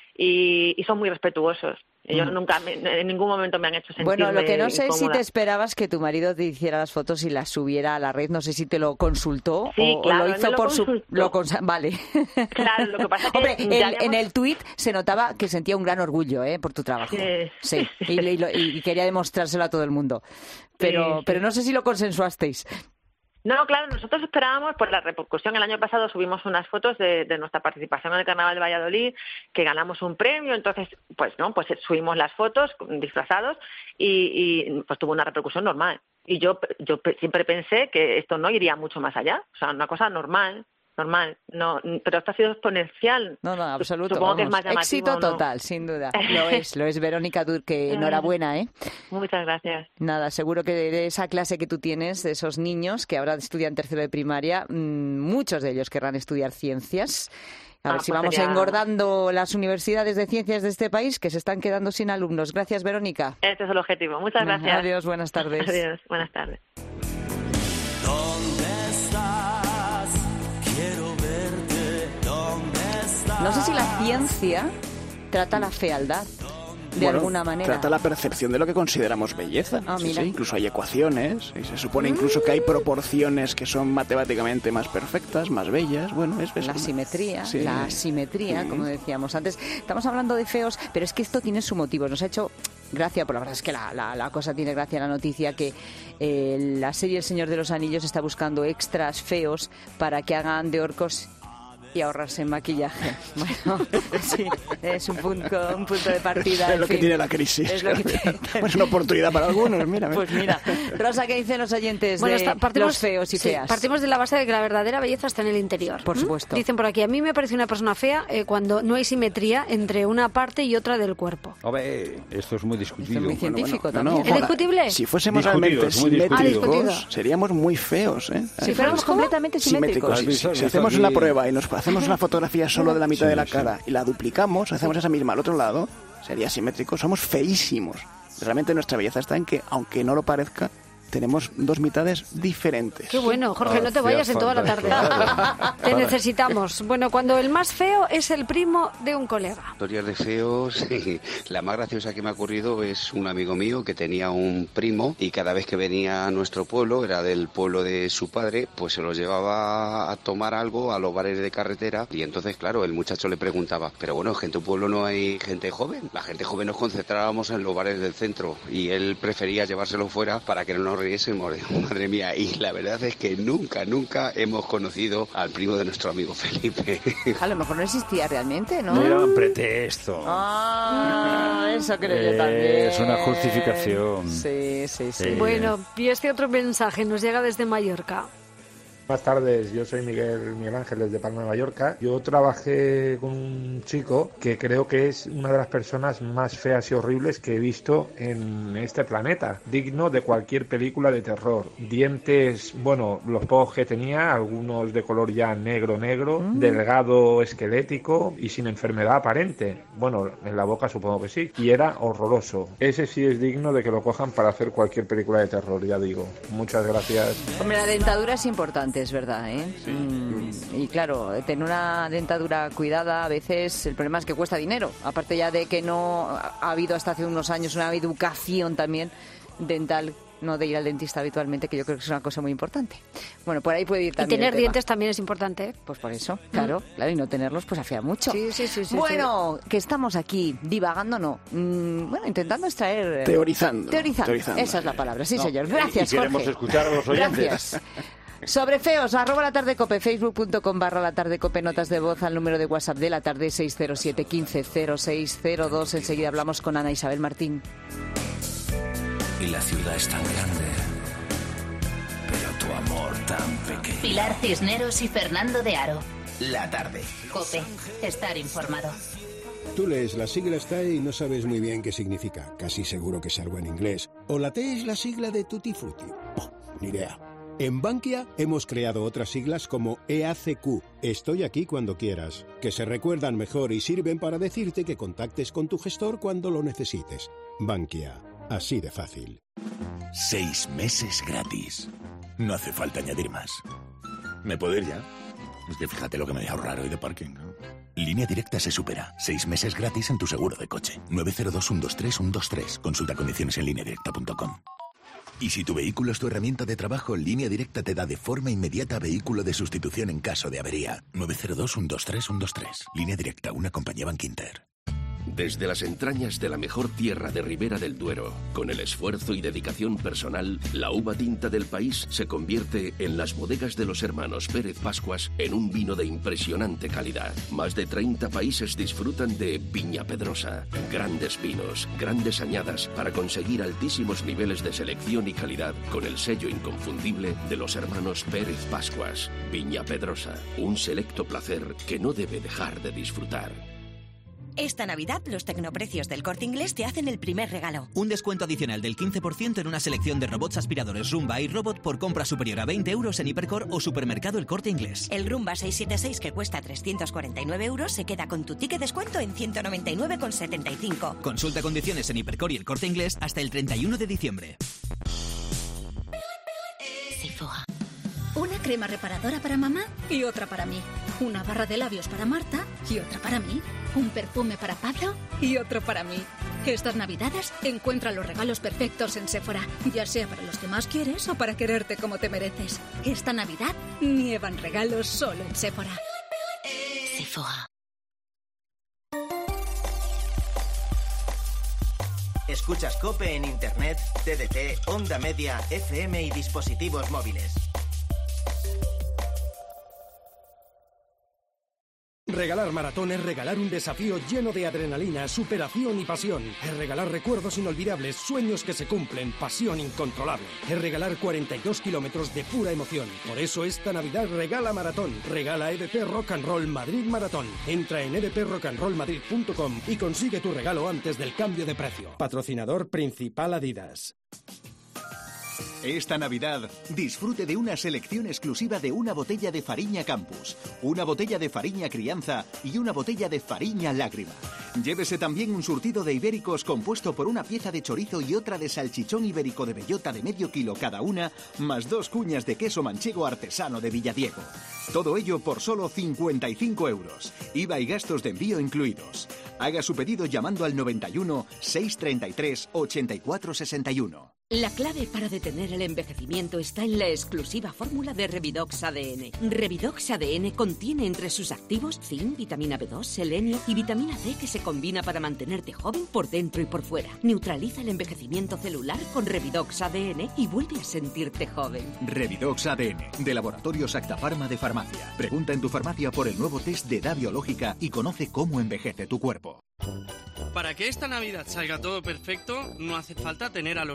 Y, y son muy respetuosos. Ellos mm. nunca, me, en ningún momento me han hecho sentirme Bueno, lo que no sé es si incómoda. te esperabas que tu marido te hiciera las fotos y las subiera a la red. No sé si te lo consultó sí, o, claro, o lo hizo lo por consultó. su... Lo cons... Vale. Claro, lo que pasa es que... Hombre, ya el, habíamos... en el tuit se notaba que sentía un gran orgullo ¿eh? por tu trabajo. Sí, sí. Y, y, y quería demostrárselo a todo el mundo. Pero, sí, sí. pero no sé si lo consensuasteis. No, claro, nosotros esperábamos por la repercusión. El año pasado subimos unas fotos de, de nuestra participación en el Carnaval de Valladolid, que ganamos un premio, entonces, pues no, pues subimos las fotos disfrazados y, y pues tuvo una repercusión normal. Y yo, yo siempre pensé que esto no iría mucho más allá, o sea, una cosa normal. Normal, no, pero esto ha sido exponencial. No, no, absoluto. Supongo vamos. que es más llamativo. Éxito ¿no? total, sin duda. Lo es, lo es. Verónica Durque, enhorabuena, ¿eh? Muchas gracias. Nada, seguro que de esa clase que tú tienes, de esos niños que ahora estudian tercero de primaria, mmm, muchos de ellos querrán estudiar ciencias. A ver ah, si pues vamos sería... engordando las universidades de ciencias de este país, que se están quedando sin alumnos. Gracias, Verónica. Este es el objetivo. Muchas gracias. Adiós, buenas tardes. Adiós, buenas tardes. ¿Dónde estás? Quiero verte. ¿Dónde estás? No sé si la ciencia trata la fealdad. De bueno, alguna manera. Trata la percepción de lo que consideramos belleza. Ah, sí, mira. sí, incluso hay ecuaciones. Y se supone incluso que hay proporciones que son matemáticamente más perfectas, más bellas. Bueno, es, es la una... simetría, sí. la asimetría, sí. como decíamos antes. Estamos hablando de feos, pero es que esto tiene su motivo. Nos ha hecho gracia, por la verdad es que la, la, la cosa tiene gracia, la noticia que eh, la serie El Señor de los Anillos está buscando extras feos para que hagan de orcos y ahorrarse en maquillaje. Bueno, sí, es un punto, un punto de partida. Es lo fin. que tiene la crisis. Es lo que tiene. Pues una oportunidad para algunos, mira. Pues mira, Rosa, ¿qué dicen los oyentes bueno, de está, partimos, los feos y sí, feas? Partimos de la base de que la verdadera belleza está en el interior. Por supuesto. ¿Mm? Dicen por aquí, a mí me parece una persona fea eh, cuando no hay simetría entre una parte y otra del cuerpo. Hombre, esto es muy discutido. Esto es muy científico bueno, bueno, también. no, ¿Es discutible? Si fuésemos discutido, realmente simétricos, ah, seríamos muy feos, ¿eh? Si fuéramos completamente simétricos. simétricos. Si, si hacemos una prueba y nos hacemos una fotografía solo de la mitad sí, de la cara sí. y la duplicamos, hacemos esa misma al otro lado, sería simétrico. Somos feísimos. Realmente nuestra belleza está en que, aunque no lo parezca, tenemos dos mitades diferentes. Qué bueno, Jorge, no te vayas en toda la tarde. Te necesitamos. Bueno, cuando el más feo es el primo de un colega. Historias de feos, sí. La más graciosa que me ha ocurrido es un amigo mío que tenía un primo y cada vez que venía a nuestro pueblo, era del pueblo de su padre, pues se los llevaba a tomar algo a los bares de carretera y entonces, claro, el muchacho le preguntaba, pero bueno, ¿en tu pueblo no hay gente joven? La gente joven nos concentrábamos en los bares del centro y él prefería llevárselo fuera para que no nos riésemos. Madre mía, y la verdad es que nunca, nunca hemos conocido al primo de nuestro amigo Felipe. A lo mejor no existía realmente, ¿no? No era un pretexto. Ah, eso creo yo también. Es una justificación. Sí, sí, sí. Eh. Bueno, y este otro mensaje nos llega desde Mallorca. Buenas tardes, yo soy Miguel, Miguel Ángel desde Palma de Mallorca. Yo trabajé con un chico que creo que es una de las personas más feas y horribles que he visto en este planeta, digno de cualquier película de terror. Dientes, bueno, los pocos que tenía, algunos de color ya negro negro, mm. delgado, esquelético y sin enfermedad aparente. Bueno, en la boca supongo que sí. Y era horroroso. Ese sí es digno de que lo cojan para hacer cualquier película de terror, ya digo. Muchas gracias. Hombre, la dentadura es importante, es verdad, ¿eh? Sí. Mm, y claro, tener una dentadura cuidada a veces el problema es que cuesta dinero. Aparte ya de que no ha habido hasta hace unos años una educación también dental, no de ir al dentista habitualmente, que yo creo que es una cosa muy importante. Bueno, por ahí puede ir también. Y tener dientes también es importante, ¿eh? Pues por eso, claro, mm. claro, y no tenerlos pues afea mucho. Sí, sí, sí. sí bueno, sí. que estamos aquí divagando, no, mm, bueno, intentando extraer... Teorizando. Teorizando, Teorizando. Esa es la palabra, sí, no, señor. Gracias, y queremos Jorge. escuchar a los oyentes. Gracias. Sobre feos, arroba la tarde cope, facebook.com barra la tarde cope, notas de voz al número de WhatsApp de la tarde seis cero siete, quince cero seis cero dos. Enseguida hablamos con Ana Isabel Martín. Y la ciudad es tan grande, pero tu amor tan pequeño. Pilar Cisneros y Fernando de Aro. La tarde. Cope, estar informado. Tú lees las siglas T A E y no sabes muy bien qué significa. Casi seguro que es algo en inglés. O la T es la sigla de Tutti Frutti. Oh, ni idea. En Bankia hemos creado otras siglas como E A C Q, estoy aquí cuando quieras, que se recuerdan mejor y sirven para decirte que contactes con tu gestor cuando lo necesites. Bankia, así de fácil. Seis meses gratis. No hace falta añadir más. ¿Me puedo ir ya? Es que fíjate lo que me voy a ahorrar hoy de parking, ¿no? Línea Directa se supera. Seis meses gratis en tu seguro de coche. nueve cero dos, uno dos tres, uno dos tres. Consulta condiciones en línea directa punto com. Y si tu vehículo es tu herramienta de trabajo, Línea Directa te da de forma inmediata vehículo de sustitución en caso de avería. nueve cero dos, uno dos tres, uno dos tres. Línea Directa, una compañía Bankinter. Desde las entrañas de la mejor tierra de Ribera del Duero, con el esfuerzo y dedicación personal, la uva tinta del país se convierte en las bodegas de los hermanos Pérez Pascuas en un vino de impresionante calidad. Más de treinta países disfrutan de Viña Pedrosa. Grandes vinos, grandes añadas para conseguir altísimos niveles de selección y calidad con el sello inconfundible de los hermanos Pérez Pascuas. Viña Pedrosa, un selecto placer que no debe dejar de disfrutar. Esta Navidad, los tecnoprecios del Corte Inglés te hacen el primer regalo. Un descuento adicional del quince por ciento en una selección de robots aspiradores Rumba y Robot por compra superior a veinte euros en Hipercor o Supermercado El Corte Inglés. El Rumba seiscientos setenta y seis, que cuesta trescientos cuarenta y nueve euros, se queda con tu ticket descuento en ciento noventa y nueve con setenta y cinco. Consulta condiciones en Hipercor y El Corte Inglés hasta el treinta y uno de diciembre. Sephora. Una crema reparadora para mamá y otra para mí. Una barra de labios para Marta y otra para mí. Un perfume para Pablo y otro para mí. Estas Navidades encuentra los regalos perfectos en Sephora, ya sea para los que más quieres o para quererte como te mereces. Esta Navidad nievan regalos solo en Sephora. Sephora. Escuchas COPE en Internet, T D T, Onda Media, F M y dispositivos móviles. Regalar maratón es regalar un desafío lleno de adrenalina, superación y pasión. Es regalar recuerdos inolvidables, sueños que se cumplen, pasión incontrolable. Es regalar cuarenta y dos kilómetros de pura emoción. Por eso esta Navidad regala maratón. Regala E D P Rock and Roll Madrid Maratón. Entra en e d p rock and roll madrid punto com y consigue tu regalo antes del cambio de precio. Patrocinador principal Adidas. Esta Navidad, disfrute de una selección exclusiva de una botella de Fariña Campus, una botella de Fariña Crianza y una botella de Fariña Lágrima. Llévese también un surtido de ibéricos compuesto por una pieza de chorizo y otra de salchichón ibérico de bellota de medio kilo cada una, más dos cuñas de queso manchego artesano de Villadiego. Todo ello por solo cincuenta y cinco euros, I V A y gastos de envío incluidos. Haga su pedido llamando al noventa y uno, seiscientos treinta y tres, ochenta y cuatro sesenta y uno. La clave para detener el envejecimiento está en la exclusiva fórmula de Revidox A D N. Revidox A D N contiene entre sus activos zinc, vitamina B dos, selenio y vitamina C, que se combina para mantenerte joven por dentro y por fuera. Neutraliza el envejecimiento celular con Revidox A D N y vuelve a sentirte joven. Revidox A D N, de Laboratorios Acta Pharma de Farmacia. Pregunta en tu farmacia por el nuevo test de edad biológica y conoce cómo envejece tu cuerpo. Para que esta Navidad salga todo perfecto, no hace falta tener a los Torres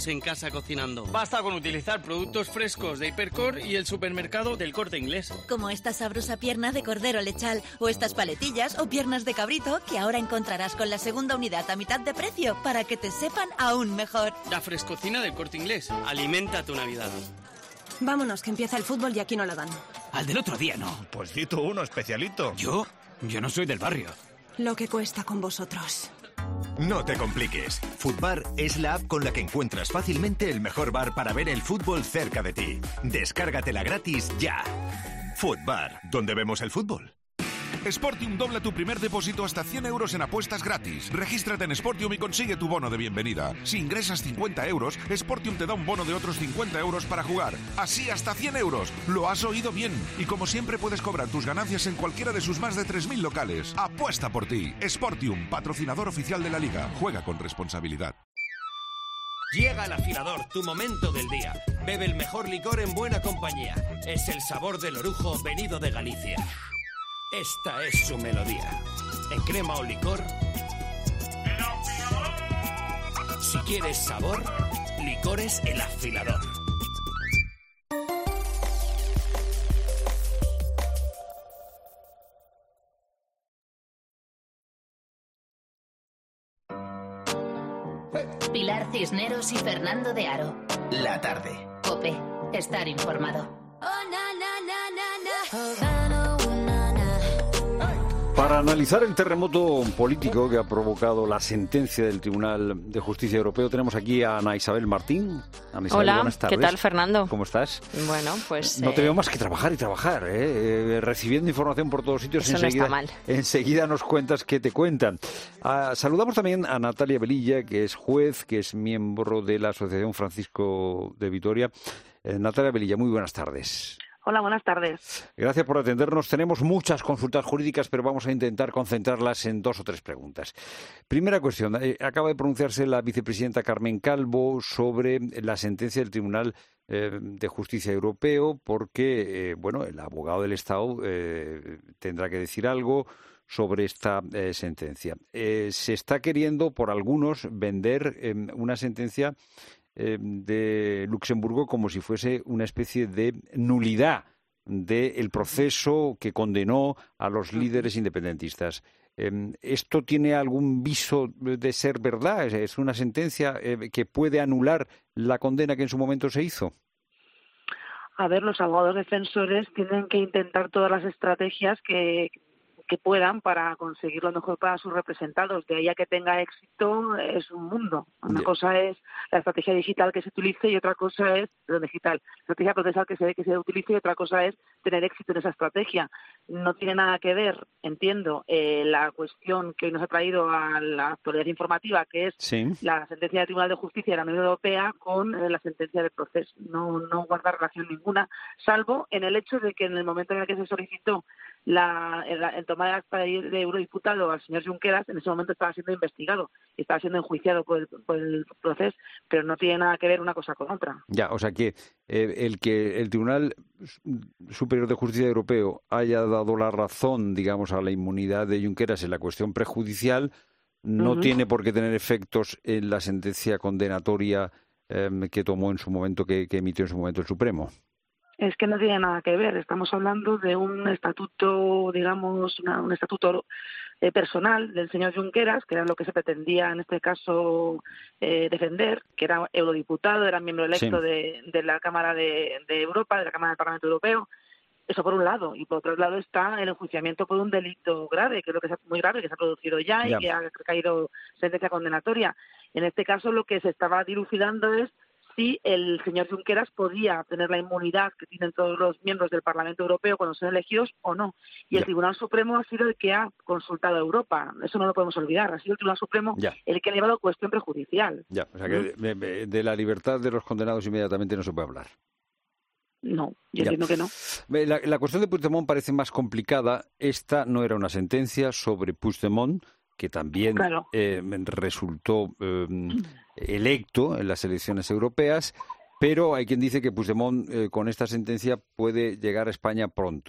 en casa cocinando. Basta con utilizar productos frescos de Hipercor y el supermercado del Corte Inglés. Como esta sabrosa pierna de cordero lechal o estas paletillas o piernas de cabrito que ahora encontrarás con la segunda unidad a mitad de precio para que te sepan aún mejor. La frescocina del Corte Inglés. Alimenta tu Navidad. Vámonos, que empieza el fútbol y aquí no la dan. Al del otro día, no. Pues di tú uno, especialito. ¿Yo? Yo no soy del barrio. Lo que cuesta con vosotros. No te compliques. Futbar es la app con la que encuentras fácilmente el mejor bar para ver el fútbol cerca de ti. Descárgatela gratis ya. Futbar, ¿dónde vemos el fútbol? Sportium dobla tu primer depósito hasta cien euros en apuestas gratis. Regístrate en Sportium y consigue tu bono de bienvenida. Si ingresas cincuenta euros, Sportium te da un bono de otros cincuenta euros para jugar. Así hasta cien euros. Lo has oído bien. Y como siempre puedes cobrar tus ganancias en cualquiera de sus más de tres mil locales. Apuesta por ti. Sportium, patrocinador oficial de la Liga. Juega con responsabilidad. Llega el afilador, tu momento del día. Bebe el mejor licor en buena compañía. Es el sabor del orujo venido de Galicia. Esta es su melodía. En crema o licor. Si quieres sabor, Licores El Afilador. Pilar Cisneros y Fernando de Aro. La tarde. COPE. Estar informado. Para analizar el terremoto político que ha provocado la sentencia del Tribunal de Justicia Europeo, tenemos aquí a Ana Isabel Martín. Ana Isabel, hola, buenas tardes. ¿Qué tal, Fernando? ¿Cómo estás? Bueno, pues... No eh... te veo más que trabajar y trabajar, ¿eh? Eh, recibiendo información por todos sitios. Eso enseguida, no está mal. Enseguida nos cuentas qué te cuentan. Ah, saludamos también a Natalia Velilla, que es juez, que es miembro de la Asociación Francisco de Vitoria. Eh, Natalia Velilla, muy buenas tardes. Hola, buenas tardes. Gracias por atendernos. Tenemos muchas consultas jurídicas, pero vamos a intentar concentrarlas en dos o tres preguntas. Primera cuestión. Eh, acaba de pronunciarse la vicepresidenta Carmen Calvo sobre la sentencia del Tribunal eh, de Justicia Europeo porque, eh, bueno, el abogado del Estado eh, tendrá que decir algo sobre esta eh, sentencia. Eh, se está queriendo, por algunos, vender eh, una sentencia de Luxemburgo como si fuese una especie de nulidad del proceso que condenó a los líderes independentistas. ¿Esto tiene algún viso de ser verdad? ¿Es una sentencia que puede anular la condena que en su momento se hizo? A ver, los abogados defensores tienen que intentar todas las estrategias que que puedan para conseguir lo mejor para sus representados. De ahí a que tenga éxito es un mundo. Una yeah. cosa es la estrategia digital que se utilice y otra cosa es, perdón, digital, la estrategia procesal que se, que se utilice y otra cosa es tener éxito en esa estrategia. No tiene nada que ver, entiendo, eh, la cuestión que hoy nos ha traído a la actualidad informativa, que es sí. la sentencia del Tribunal de Justicia de la Unión Europea con eh, la sentencia del proceso. No, no guarda relación ninguna, salvo en el hecho de que en el momento en el que se solicitó la, el, el tomar el acta de eurodiputado al señor Junqueras, en ese momento estaba siendo investigado y estaba siendo enjuiciado por el, por el proceso, pero no tiene nada que ver una cosa con otra. Ya, o sea que eh, el que el Tribunal Superior de Justicia Europeo haya dado la razón, digamos, a la inmunidad de Junqueras en la cuestión prejudicial no uh-huh. tiene por qué tener efectos en la sentencia condenatoria eh, que tomó en su momento, que, que emitió en su momento el Supremo. Es que no tiene nada que ver. Estamos hablando de un estatuto, digamos, una, un estatuto eh, personal del señor Junqueras, que era lo que se pretendía en este caso eh, defender, que era eurodiputado, era miembro electo sí. de, de la Cámara de, de Europa, de la Cámara del Parlamento Europeo. Eso por un lado. Y por otro lado está el enjuiciamiento por un delito grave, que es lo que es muy grave, que se ha producido ya y yeah. que ha caído sentencia condenatoria. En este caso lo que se estaba dilucidando es si el señor Junqueras podía tener la inmunidad que tienen todos los miembros del Parlamento Europeo cuando son elegidos o no. Y el ya. Tribunal Supremo ha sido el que ha consultado a Europa. Eso no lo podemos olvidar. Ha sido el Tribunal Supremo ya. el que ha llevado cuestión prejudicial. Ya, o sea que ¿no? de, de la libertad de los condenados inmediatamente no se puede hablar. No, yo ya. entiendo que no. La, la cuestión de Puigdemont parece más complicada. Esta no era una sentencia sobre Puigdemont, que también claro. eh, resultó eh, electo en las elecciones europeas, pero hay quien dice que Puigdemont eh, con esta sentencia puede llegar a España pronto.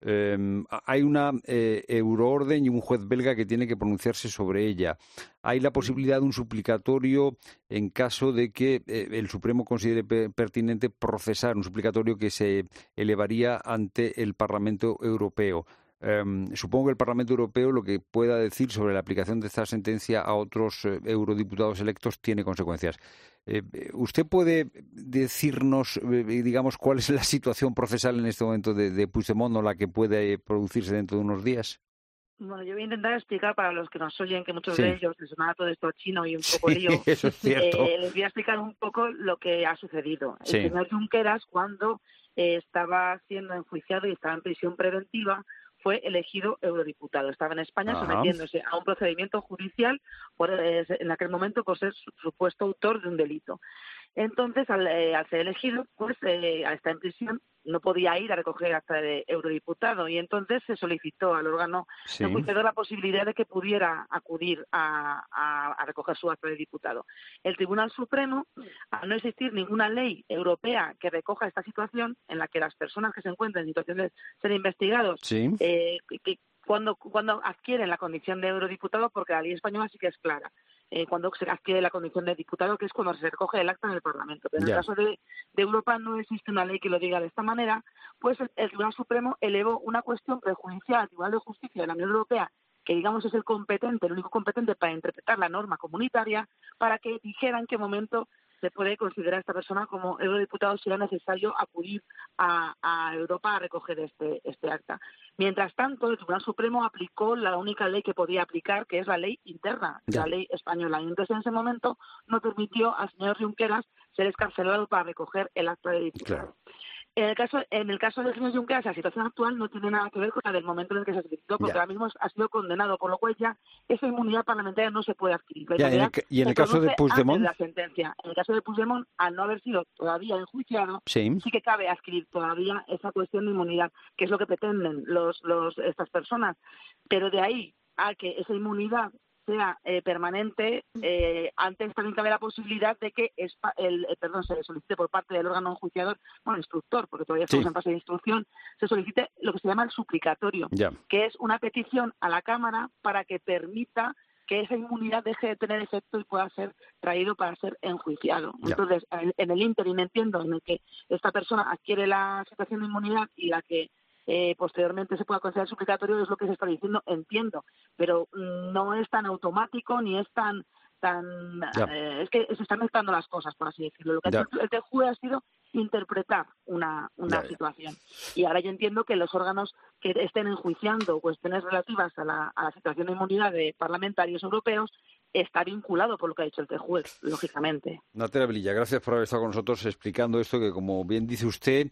Eh, hay una eh, euroorden y un juez belga que tiene que pronunciarse sobre ella. Hay la posibilidad de un suplicatorio en caso de que eh, el Supremo considere pe- pertinente procesar, un suplicatorio que se elevaría ante el Parlamento Europeo. Um, supongo que el Parlamento Europeo lo que pueda decir sobre la aplicación de esta sentencia a otros eh, eurodiputados electos tiene consecuencias. Eh, ¿Usted puede decirnos, eh, digamos, cuál es la situación procesal en este momento de, de Puigdemont o la que puede producirse dentro de unos días? Bueno, yo voy a intentar explicar para los que nos oyen, que muchos Sí. de ellos les sonaba todo esto chino y un poco Sí, lío. eso es cierto. Eh, les voy a explicar un poco lo que ha sucedido. El Sí. señor Junqueras, cuando eh, estaba siendo enjuiciado y estaba en prisión preventiva, fue elegido eurodiputado. Estaba en España Ajá. sometiéndose a un procedimiento judicial por, eh, en aquel momento por ser su- supuesto autor de un delito. Entonces, al, eh, al ser elegido, pues eh, al estar en prisión, no podía ir a recoger acta de eurodiputado y entonces se solicitó al órgano Sí. enjuiciador la posibilidad de que pudiera acudir a, a, a recoger su acta de diputado. El Tribunal Supremo, al no existir ninguna ley europea que recoja esta situación en la que las personas que se encuentran en situación de ser investigados Sí. eh, que cuando, cuando adquieren la condición de eurodiputado, porque la ley española sí que es clara, eh, cuando se adquiere la condición de diputado, que es cuando se recoge el acta en el Parlamento. Pero en Ya. el caso de, de Europa no existe una ley que lo diga de esta manera, pues el, el Tribunal Supremo elevó una cuestión prejudicial al Tribunal de Justicia de la Unión Europea, que digamos es el competente, el único competente para interpretar la norma comunitaria, para que dijera en qué momento se puede considerar a esta persona como eurodiputado si era necesario acudir a, a Europa a recoger este, este acta. Mientras tanto, el Tribunal Supremo aplicó la única ley que podía aplicar, que es la ley interna, Ya. la ley española. Y entonces, en ese momento, no permitió al señor Junqueras ser excarcelado para recoger el acta de diputado. Claro. En el caso en el caso del señor Junqueras, la situación actual no tiene nada que ver con la del momento en el que se solicitó, porque Ya. ahora mismo ha sido condenado, por lo cual ya esa inmunidad parlamentaria no se puede adquirir. La Ya, en el inmunidad ca- y en se el caso de produce Puigdemont. antes de la sentencia. En el caso de Puigdemont, al no haber sido todavía enjuiciado, Sí. sí que cabe adquirir todavía esa cuestión de inmunidad, que es lo que pretenden los, los estas personas. Pero de ahí a que esa inmunidad sea eh, permanente, eh, antes también cabe la posibilidad de que espa- el, eh, perdón, se solicite por parte del órgano enjuiciador, bueno, instructor, porque todavía estamos Sí. en fase de instrucción, se solicite lo que se llama el suplicatorio, Ya. que es una petición a la Cámara para que permita que esa inmunidad deje de tener efecto y pueda ser traído para ser enjuiciado. Ya. Entonces, en, en el ínterin entiendo en el que esta persona adquiere la situación de inmunidad y la que eh, posteriormente se pueda considerar suplicatorio es lo que se está diciendo, entiendo, pero mm, no es tan automático ni es tan tan Ya. eh, es que se están mezclando las cosas, por así decirlo. Lo que Ya. ha hecho el T J U E ha sido interpretar una, una Ya, ya. situación. Y ahora yo entiendo que los órganos que estén enjuiciando cuestiones relativas a la, a la situación de inmunidad de parlamentarios europeos está vinculado por lo que ha dicho el T J U E, lógicamente. Natalia Velilla, gracias por haber estado con nosotros explicando esto que, como bien dice usted,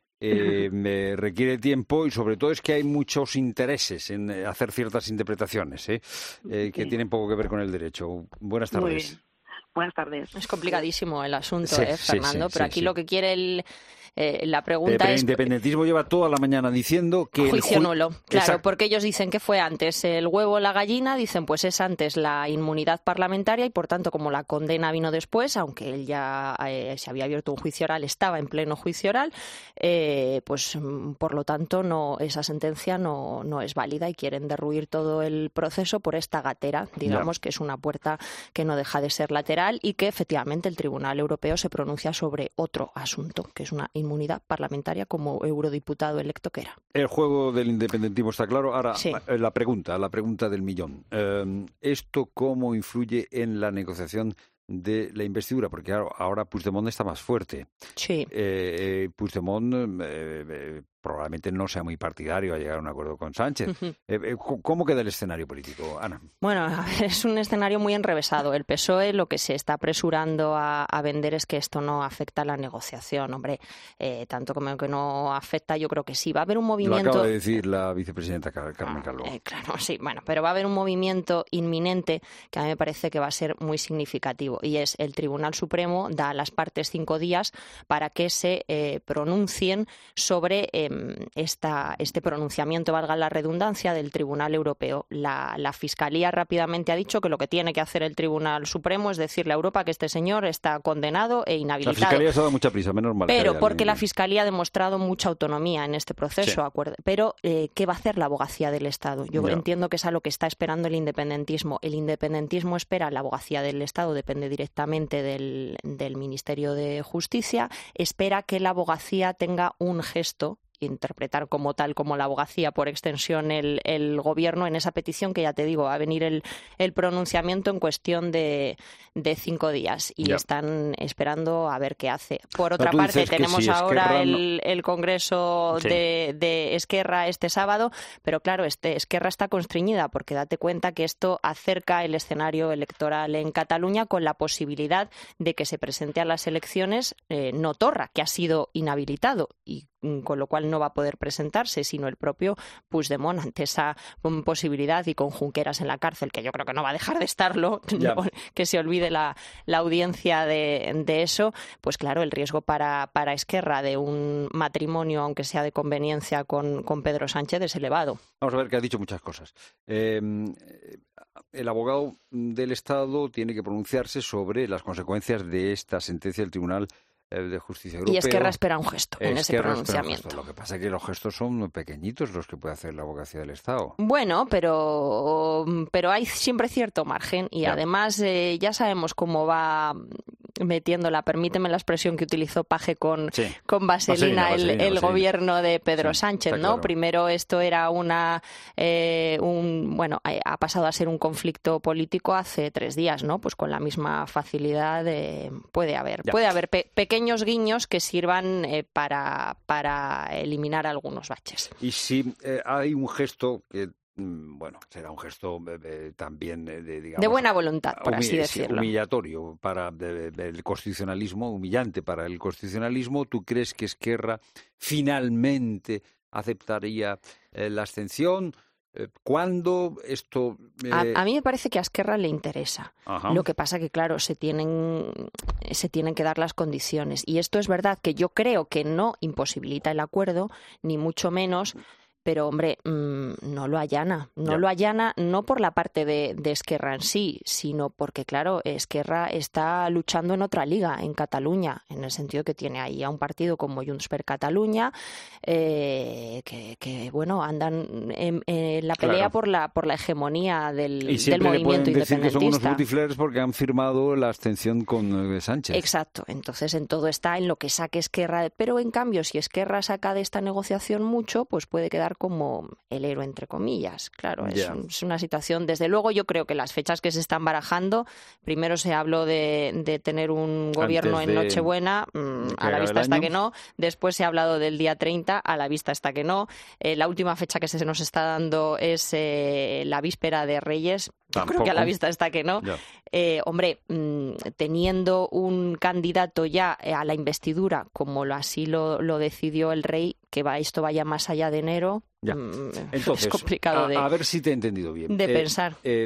eh, me requiere tiempo y sobre todo es que hay muchos intereses en eh, hacer ciertas interpretaciones ¿eh? Eh, que Sí. tienen poco que ver con el derecho. Buenas Muy tardes. bien. Buenas tardes. Es complicadísimo el asunto, Sí, ¿eh, sí, Fernando? sí, pero sí, aquí sí. lo que quiere el, eh, la Eh, pregunta pero el es... independentismo lleva toda la mañana diciendo que Juicio el ju- nulo, claro, Exacto. porque ellos dicen que fue antes el huevo o la gallina, dicen pues es antes la inmunidad parlamentaria y por tanto como la condena vino después, aunque él ya eh, se había abierto un juicio oral, estaba en pleno juicio oral, eh, pues mm, por lo tanto no esa sentencia no, no es válida y quieren derruir todo el proceso por esta gatera, digamos Ya. que es una puerta que no deja de ser lateral y que efectivamente el Tribunal Europeo se pronuncia sobre otro asunto, que es una inmunidad parlamentaria como eurodiputado electo que era. El juego del independentismo está claro. Ahora, Sí. eh, la pregunta, la pregunta del millón. Eh, ¿Esto cómo influye en la negociación de la investidura? Porque claro, ahora Puigdemont está más fuerte. Sí. Eh, eh, Puigdemont eh, eh, probablemente no sea muy partidario a llegar a un acuerdo con Sánchez. Ujú. Eh, eh, ¿Cómo queda el escenario político, Ana? Bueno, a ver, es un escenario muy enrevesado. El P S O E lo que se está apresurando a, a vender es que esto no afecta a la negociación. Hombre, eh, tanto como que no afecta, yo creo que sí. Va a haber un Lo movimiento... acaba de decir la vicepresidenta Car- Carmen Calvo. Eh, claro, sí, bueno, pero va a haber un movimiento inminente que a mí me parece que va a ser muy significativo y es el Tribunal Supremo da a las partes cinco días para que se eh, pronuncien sobre eh, esta, este pronunciamiento, valga la redundancia, del Tribunal Europeo. La, la Fiscalía rápidamente ha dicho que lo que tiene que hacer el Tribunal Supremo es decirle a Europa que este señor está condenado e inhabilitado. La Fiscalía se ha dado mucha prisa, menos mal. Pero porque la Fiscalía ha demostrado mucha autonomía en este proceso. Sí. Pero, eh, ¿qué va a hacer la abogacía del Estado? Yo yeah. entiendo que es a lo que está esperando el independentismo. El independentismo espera, la abogacía del Estado depende directamente del, del Ministerio de Justicia, espera que la abogacía tenga un gesto, interpretar como tal, como la abogacía, por extensión el, el gobierno, en esa petición que ya te digo, va a venir el, el pronunciamiento en cuestión de, de cinco días y ya. están esperando a ver qué hace. Por otra parte, tenemos si ahora el, el Congreso sí. de, de Esquerra este sábado, pero claro, este Esquerra está constreñida porque date cuenta que esto acerca el escenario electoral en Cataluña con la posibilidad de que se presente a las elecciones eh, no Torra, que ha sido inhabilitado y con lo cual no va a poder presentarse, sino el propio Puigdemont ante esa posibilidad y con Junqueras en la cárcel, que yo creo que no va a dejar de estarlo, no, que se olvide la, la audiencia de, de eso, pues claro, el riesgo para, para Esquerra de un matrimonio, aunque sea de conveniencia, con, con Pedro Sánchez es elevado. Vamos a ver, que ha dicho muchas cosas. Eh, el abogado del Estado tiene que pronunciarse sobre las consecuencias de esta sentencia del Tribunal de Justicia Europeo. Y Esquerra espera un gesto en ese pronunciamiento. Gesto. Lo que pasa es que los gestos son muy pequeñitos los que puede hacer la abogacía del Estado. Bueno, pero, pero hay siempre cierto margen y ya. además eh, ya sabemos cómo va metiéndola, permíteme la expresión que utilizó Paje con, sí. con vaselina, vaselina, el, vaselina, el vaselina. gobierno de Pedro sí, Sánchez, ¿no? Claro. Primero esto era una eh, un bueno, ha pasado a ser un conflicto político hace tres días, ¿no? Pues con la misma facilidad eh, puede haber, ya. puede haber pe- pequeños guiños que sirvan eh, para, para eliminar algunos baches. Y si eh, hay un gesto que bueno, será un gesto eh, también eh, de, digamos, de buena voluntad, por así humi- decirlo. Humillatorio para de, de, el constitucionalismo, humillante para el constitucionalismo. ¿Tú crees que Esquerra finalmente aceptaría eh, la abstención? Eh, ¿Cuándo esto...? Eh... A, a mí me parece que a Esquerra le interesa. Ajá. Lo que pasa que, claro, se tienen, se tienen que dar las condiciones. Y esto es verdad que yo creo que no imposibilita el acuerdo, ni mucho menos... Pero, hombre, mmm, no lo allana. No ya. lo allana no por la parte de, de Esquerra en sí, sino porque, claro, Esquerra está luchando en otra liga, en Cataluña, en el sentido que tiene ahí a un partido como Junts per Catalunya, eh, que, que, bueno, andan en, en la pelea claro. por la por la hegemonía del, y del movimiento le pueden decir independentista. Que son unos multifleres porque han firmado la abstención con eh, Sánchez. Exacto. Entonces, en todo está en lo que saque Esquerra. Pero, en cambio, si Esquerra saca de esta negociación mucho, pues puede quedar como el héroe, entre comillas. Claro, es, yeah. un, es una situación... Desde luego, yo creo que las fechas que se están barajando, primero se habló de, de tener un gobierno de... en Nochebuena, mmm, a la vista está que no. Después se ha hablado del día treinta, a la vista está que no. Eh, la última fecha que se nos está dando es eh, la víspera de Reyes. Yo Tampoco. creo que a la vista está que no. Yeah. Eh, hombre, mmm, teniendo un candidato ya a la investidura, como lo, así lo, lo decidió el rey, que va, esto vaya más allá de enero, ya. mmm, Entonces, es complicado a, de, a ver si te he entendido bien. de eh, pensar. Eh,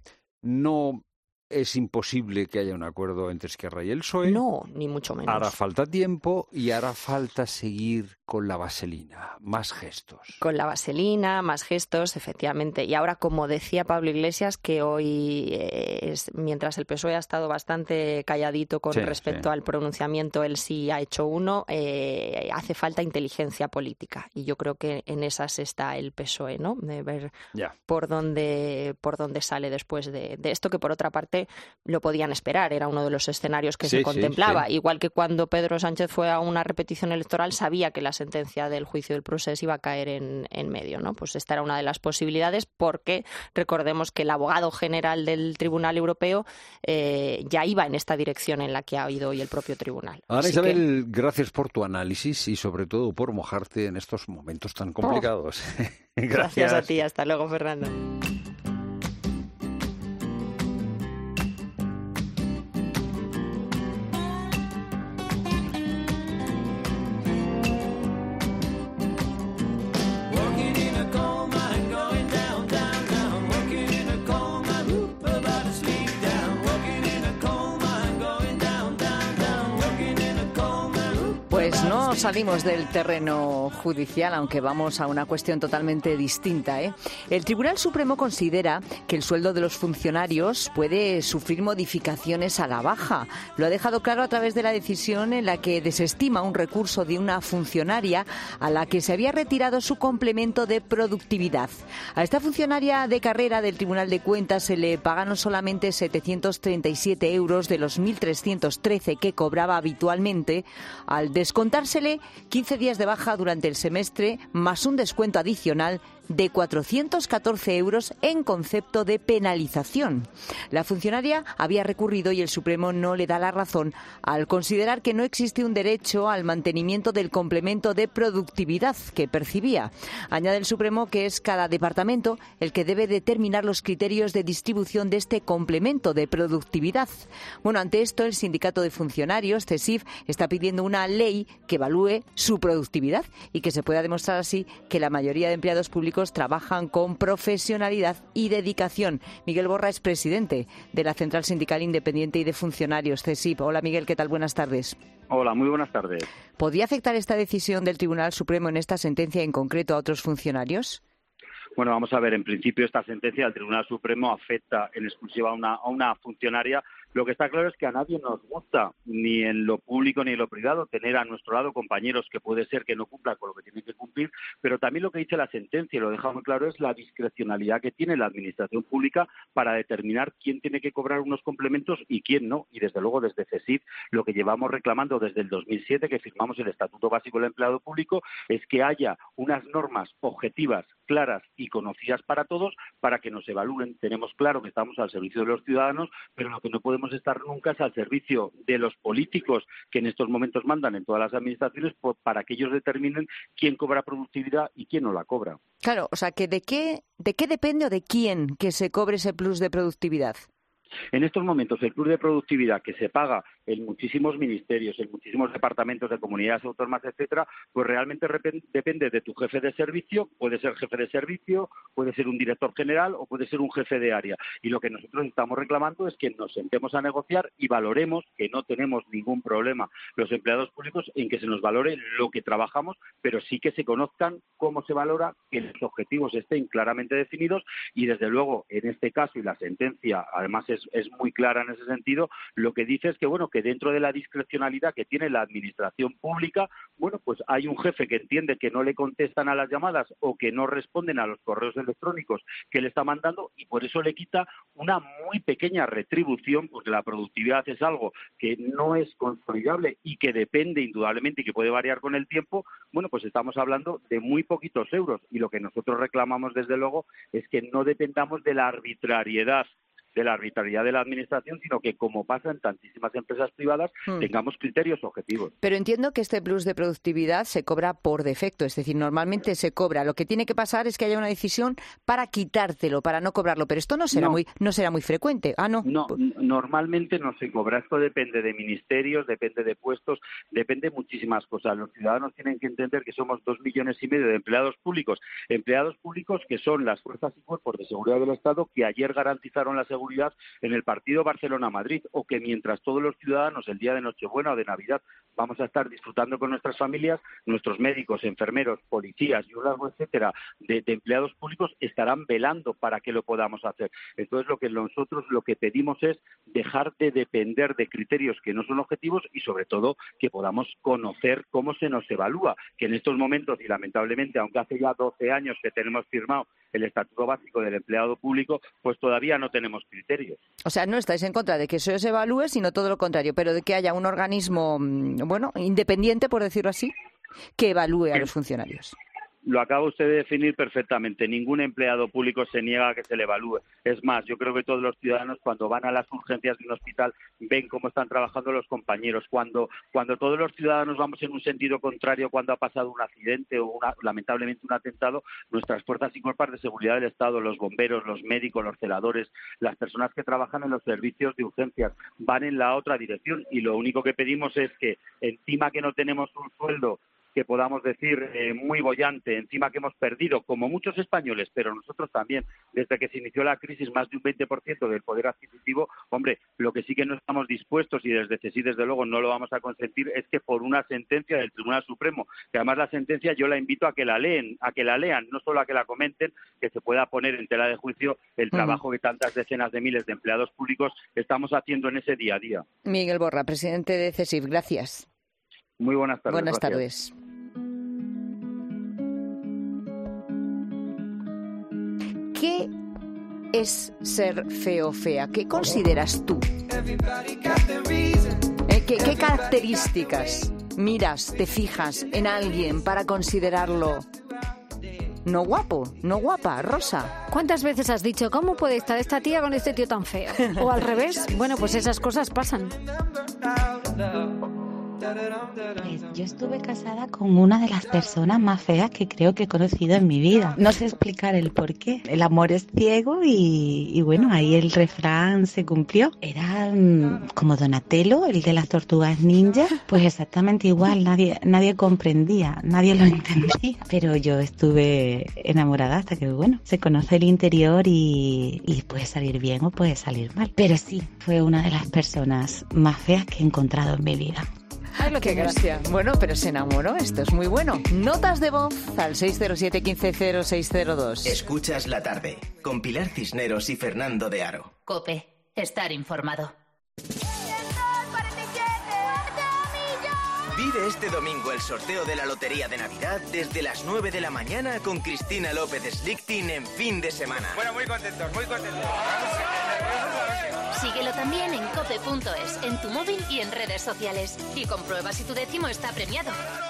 no es imposible que haya un acuerdo entre Esquerra y el P S O E. No, ni mucho menos. Hará falta tiempo y hará falta seguir con la vaselina, más gestos. Con la vaselina, más gestos, efectivamente. Y ahora, como decía Pablo Iglesias, que hoy, eh, es, mientras el P S O E ha estado bastante calladito con sí, respecto sí. al pronunciamiento, él sí ha hecho uno, eh, hace falta inteligencia política. Y yo creo que en esas está el P S O E, ¿no? De ver ya. por dónde, por dónde sale después de, de esto, que por otra parte lo podían esperar. Era uno de los escenarios que sí, se contemplaba. Sí, sí. Igual que cuando Pedro Sánchez fue a una repetición electoral, sabía que la sentencia del juicio del procés iba a caer en, en medio, ¿no? Pues esta era una de las posibilidades, porque recordemos que el abogado general del Tribunal Europeo eh, ya iba en esta dirección en la que ha ido hoy el propio tribunal. Ana Isabel, que... gracias por tu análisis y sobre todo por mojarte en estos momentos tan complicados. Oh. gracias. gracias a ti, hasta luego, Fernando. salimos del terreno judicial, aunque vamos a una cuestión totalmente distinta, ¿eh? El Tribunal Supremo considera que el sueldo de los funcionarios puede sufrir modificaciones a la baja. Lo ha dejado claro a través de la decisión en la que desestima un recurso de una funcionaria a la que se había retirado su complemento de productividad. A esta funcionaria de carrera del Tribunal de Cuentas se le pagan solamente setecientos treinta y siete euros de los mil trescientos trece que cobraba habitualmente, al descontársele quince días de baja durante el semestre, más un descuento adicional de cuatrocientos catorce euros en concepto de penalización. La funcionaria había recurrido y el Supremo no le da la razón al considerar que no existe un derecho al mantenimiento del complemento de productividad que percibía. Añade el Supremo que es cada departamento el que debe determinar los criterios de distribución de este complemento de productividad. Bueno, ante esto, el Sindicato de Funcionarios, CESIF, está pidiendo una ley que evalúe su productividad y que se pueda demostrar así que la mayoría de empleados públicos trabajan con profesionalidad y dedicación. Miguel Borra es presidente de la Central Sindical Independiente y de Funcionarios, CESIF. Hola, Miguel, ¿qué tal? Buenas tardes. Hola, muy buenas tardes. ¿Podría afectar esta decisión del Tribunal Supremo en esta sentencia en concreto a otros funcionarios? Bueno, vamos a ver, en principio esta sentencia del Tribunal Supremo afecta en exclusiva a una, a una funcionaria. Lo que está claro es que a nadie nos gusta, ni en lo público ni en lo privado, tener a nuestro lado compañeros que puede ser que no cumplan con lo que tienen que cumplir, pero también lo que dice la sentencia, y lo deja muy claro, es la discrecionalidad que tiene la Administración Pública para determinar quién tiene que cobrar unos complementos y quién no. Y desde luego desde CESIF lo que llevamos reclamando desde el dos mil siete, que firmamos el Estatuto Básico del Empleado Público, es que haya unas normas objetivas, claras y conocidas para todos para que nos evalúen. Tenemos claro que estamos al servicio de los ciudadanos, pero lo que no podemos estar nunca es al servicio de los políticos que en estos momentos mandan en todas las administraciones para que ellos determinen quién cobra productividad y quién no la cobra. Claro, o sea, que ¿de qué, de qué depende o de quién que se cobre ese plus de productividad? En estos momentos, el plus de productividad que se paga en muchísimos ministerios, en muchísimos departamentos de comunidades autónomas, etcétera, pues realmente depende de tu jefe de servicio. Puede ser jefe de servicio, puede ser un director general o puede ser un jefe de área. Y lo que nosotros estamos reclamando es que nos sentemos a negociar y valoremos, que no tenemos ningún problema los empleados públicos en que se nos valore lo que trabajamos, pero sí que se conozcan cómo se valora, que los objetivos estén claramente definidos y, desde luego, en este caso, y la sentencia además es, es muy clara en ese sentido, lo que dice es que, bueno, que dentro de la discrecionalidad que tiene la administración pública, bueno, pues hay un jefe que entiende que no le contestan a las llamadas o que no responden a los correos electrónicos que le está mandando y por eso le quita una muy pequeña retribución, porque la productividad es algo que no es consolidable y que depende indudablemente y que puede variar con el tiempo. Bueno, pues estamos hablando de muy poquitos euros y lo que nosotros reclamamos desde luego es que no dependamos de la arbitrariedad de la arbitrariedad de la Administración, sino que, como pasa en tantísimas empresas privadas, hmm. tengamos criterios objetivos. Pero entiendo que este plus de productividad se cobra por defecto, es decir, normalmente se cobra. Lo que tiene que pasar es que haya una decisión para quitártelo, para no cobrarlo, pero esto no será, no. Muy, no será muy frecuente. Ah, no. No, normalmente no se cobra. Esto depende de ministerios, depende de puestos, depende de muchísimas cosas. Los ciudadanos tienen que entender que somos dos millones y medio de empleados públicos, empleados públicos que son las fuerzas y cuerpos de seguridad del Estado que ayer garantizaron la seguridad en el partido Barcelona-Madrid, o que mientras todos los ciudadanos el día de Nochebuena o de Navidad vamos a estar disfrutando con nuestras familias, nuestros médicos, enfermeros, policías y un largo etcétera de, de empleados públicos estarán velando para que lo podamos hacer. Entonces, lo que nosotros lo que pedimos es dejar de depender de criterios que no son objetivos y, sobre todo, que podamos conocer cómo se nos evalúa, que en estos momentos, y lamentablemente, aunque hace ya doce años que tenemos firmado el Estatuto Básico del Empleado Público, pues todavía no tenemos criterios. O sea, no estáis en contra de que eso se evalúe, sino todo lo contrario, pero de que haya un organismo, bueno, independiente, por decirlo así, que evalúe a los funcionarios. Lo acaba usted de definir perfectamente. Ningún empleado público se niega a que se le evalúe. Es más, yo creo que todos los ciudadanos, cuando van a las urgencias de un hospital, ven cómo están trabajando los compañeros. Cuando, cuando todos los ciudadanos vamos en un sentido contrario, cuando ha pasado un accidente o una, lamentablemente un atentado, nuestras fuerzas y cuerpos de seguridad del Estado, los bomberos, los médicos, los celadores, las personas que trabajan en los servicios de urgencias, van en la otra dirección. Y lo único que pedimos es que, encima que no tenemos un sueldo que podamos decir eh, muy boyante, encima que hemos perdido, como muchos españoles, pero nosotros también, desde que se inició la crisis, más de un veinte por ciento del poder adquisitivo. Hombre, lo que sí que no estamos dispuestos, y desde C S I desde luego no lo vamos a consentir, es que por una sentencia del Tribunal Supremo, que además la sentencia yo la invito a que la leen, a que la lean, no solo a que la comenten, que se pueda poner en tela de juicio el trabajo uh-huh. que tantas decenas de miles de empleados públicos estamos haciendo en ese día a día. Miguel Borra, presidente de C S I F, gracias. Muy buenas tardes. Buenas gracias. tardes. ¿Qué es ser feo o fea? ¿Qué consideras tú? ¿Eh? ¿Qué, ¿Qué características miras, te fijas en alguien para considerarlo no guapo, no guapa, Rosa? ¿Cuántas veces has dicho, cómo puede estar esta tía con este tío tan feo? O al revés, bueno, pues esas cosas pasan. Pues yo estuve casada con una de las personas más feas que creo que he conocido en mi vida. No sé explicar el por qué. El amor es ciego y, y bueno, ahí el refrán se cumplió. Era um, como Donatello, el de las tortugas ninja, pues exactamente igual. Nadie, nadie comprendía, nadie lo entendía. Pero yo estuve enamorada hasta que, bueno, se conoce el interior y, y puede salir bien o puede salir mal. Pero sí, fue una de las personas más feas que he encontrado en mi vida. Ay, lo que Qué gracia. Bueno, pero se enamoró, esto es muy bueno. Notas de voz al seis cero siete, uno cinco cero seis cero dos. Escuchas la tarde, con Pilar Cisneros y Fernando de Aro. COPE, estar informado. Vive este domingo el sorteo de la Lotería de Navidad desde las nueve de la mañana con Cristina López Slichting en fin de semana. Bueno, muy contentos, muy contentos. Síguelo también en cope punto es, en tu móvil y en redes sociales. Y comprueba si tu décimo está premiado.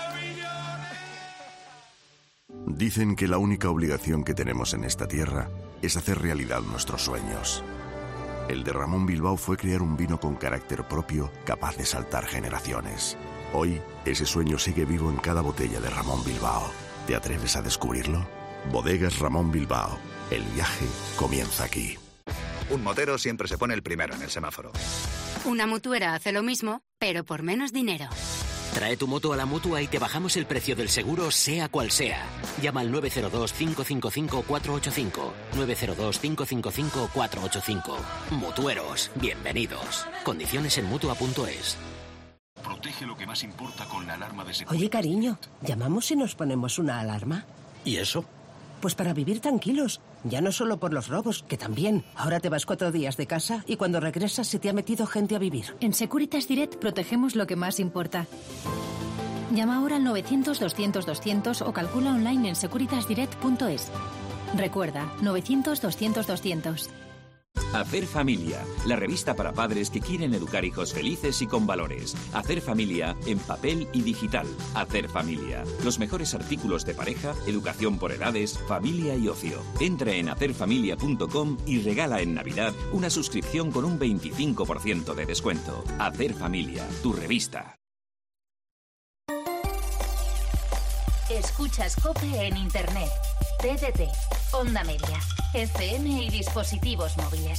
Dicen que la única obligación que tenemos en esta tierra es hacer realidad nuestros sueños. El de Ramón Bilbao fue crear un vino con carácter propio, capaz de saltar generaciones. Hoy, ese sueño sigue vivo en cada botella de Ramón Bilbao. ¿Te atreves a descubrirlo? Bodegas Ramón Bilbao. El viaje comienza aquí. Un motero siempre se pone el primero en el semáforo. Una mutuera hace lo mismo, pero por menos dinero. Trae tu moto a la Mutua y te bajamos el precio del seguro, sea cual sea. Llama al nueve cero dos, cinco cinco cinco, cuatro ocho cinco. nueve cero dos, cinco cinco cinco, cuatro ocho cinco. Mutueros, bienvenidos. Condiciones en mutua punto es. Protege lo que más importa con la alarma de seguridad. Oye, cariño, ¿llamamos y nos ponemos una alarma? ¿Y eso? Pues para vivir tranquilos. Ya no solo por los robos, que también. Ahora te vas cuatro días de casa y cuando regresas se te ha metido gente a vivir. En Securitas Direct protegemos lo que más importa. Llama ahora al novecientos, doscientos, doscientos o calcula online en securitas direct punto es. Recuerda, novecientos, doscientos, doscientos. Hacer Familia, la revista para padres que quieren educar hijos felices y con valores. Hacer Familia en papel y digital. Hacer Familia. Los mejores artículos de pareja, educación por edades, familia y ocio. Entra en hacer familia punto com y regala en Navidad una suscripción con un veinticinco por ciento de descuento. Hacer Familia, tu revista. Escuchas COPE en Internet, T D T, Onda Media, F M y dispositivos móviles.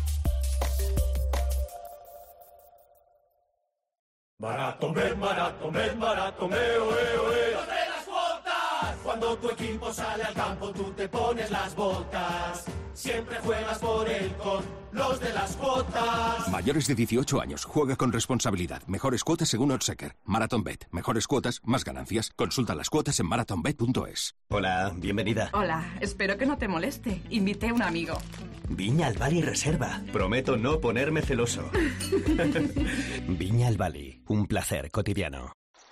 Barato, me, barato, me, barato, me, oe, oe. ¡Los de las cuotas! Cuando tu equipo sale al campo, tú te pones las botas. Siempre juegas por él con los de las cuotas. Mayores de dieciocho años. Juega con responsabilidad. Mejores cuotas según Oddschecker. MarathonBet. Mejores cuotas, más ganancias. Consulta las cuotas en marathon bet punto es. Hola, bienvenida. Hola, espero que no te moleste. Invité a un amigo. Viña al Bali Reserva. Prometo no ponerme celoso. Viña al Bali. Un placer cotidiano.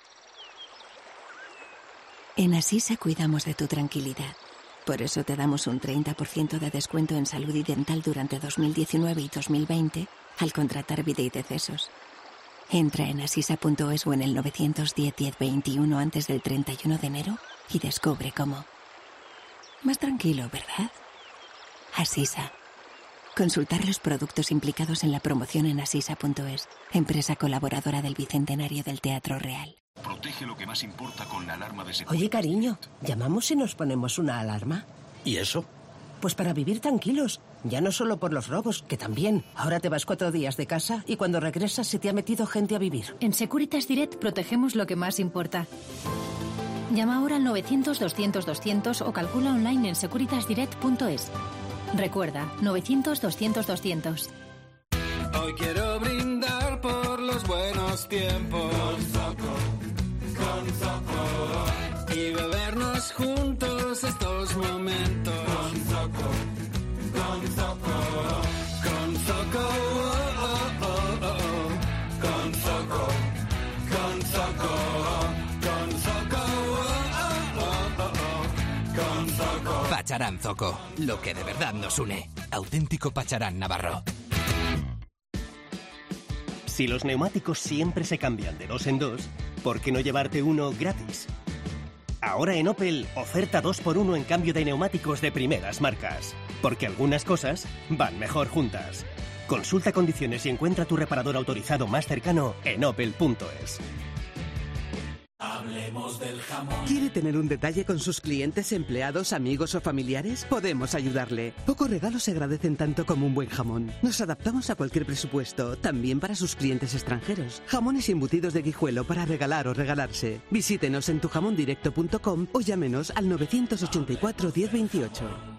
En Asisa cuidamos de tu tranquilidad. Por eso te damos un treinta por ciento de descuento en salud y dental durante dos mil diecinueve y dos mil veinte al contratar vida y decesos. Entra en asisa punto es o en el novecientos diez, diez veintiuno antes del treinta y uno de enero y descubre cómo. Más tranquilo, ¿verdad? Asisa. Consultar los productos implicados en la promoción en asisa punto es, empresa colaboradora del Bicentenario del Teatro Real. Protege lo que más importa con la alarma de seguridad. Oye, cariño, ¿llamamos y nos ponemos una alarma? ¿Y eso? Pues para vivir tranquilos. Ya no solo por los robos, que también. Ahora te vas cuatro días de casa y cuando regresas se te ha metido gente a vivir. En Securitas Direct protegemos lo que más importa. Llama ahora al novecientos doscientos doscientos o calcula online en securitasdirect punto es. Recuerda, novecientos doscientos doscientos. Hoy quiero brindar por los buenos tiempos. Con Zoco, con Zoco. Y bebernos juntos estos momentos. Con Zoco, con Zoco. Con Zoco, oh, oh, oh, oh. Con Zoco, con Zoco. Con Zoco, oh, oh, oh, oh. Con Zoco. Pacharán Zoco, lo que de verdad nos une. Auténtico Pacharán navarro. Si los neumáticos siempre se cambian de dos en dos, ¿por qué no llevarte uno gratis? Ahora en Opel, oferta dos por uno en cambio de neumáticos de primeras marcas. Porque algunas cosas van mejor juntas. Consulta condiciones y encuentra tu reparador autorizado más cercano en opel punto es. Hablemos del jamón. ¿Quiere tener un detalle con sus clientes, empleados, amigos o familiares? Podemos ayudarle. Pocos regalos se agradecen tanto como un buen jamón. Nos adaptamos a cualquier presupuesto, también para sus clientes extranjeros. Jamones y embutidos de Guijuelo para regalar o regalarse. Visítenos en tu jamón directo punto com o llámenos al novecientos ochenta y cuatro diez veintiocho.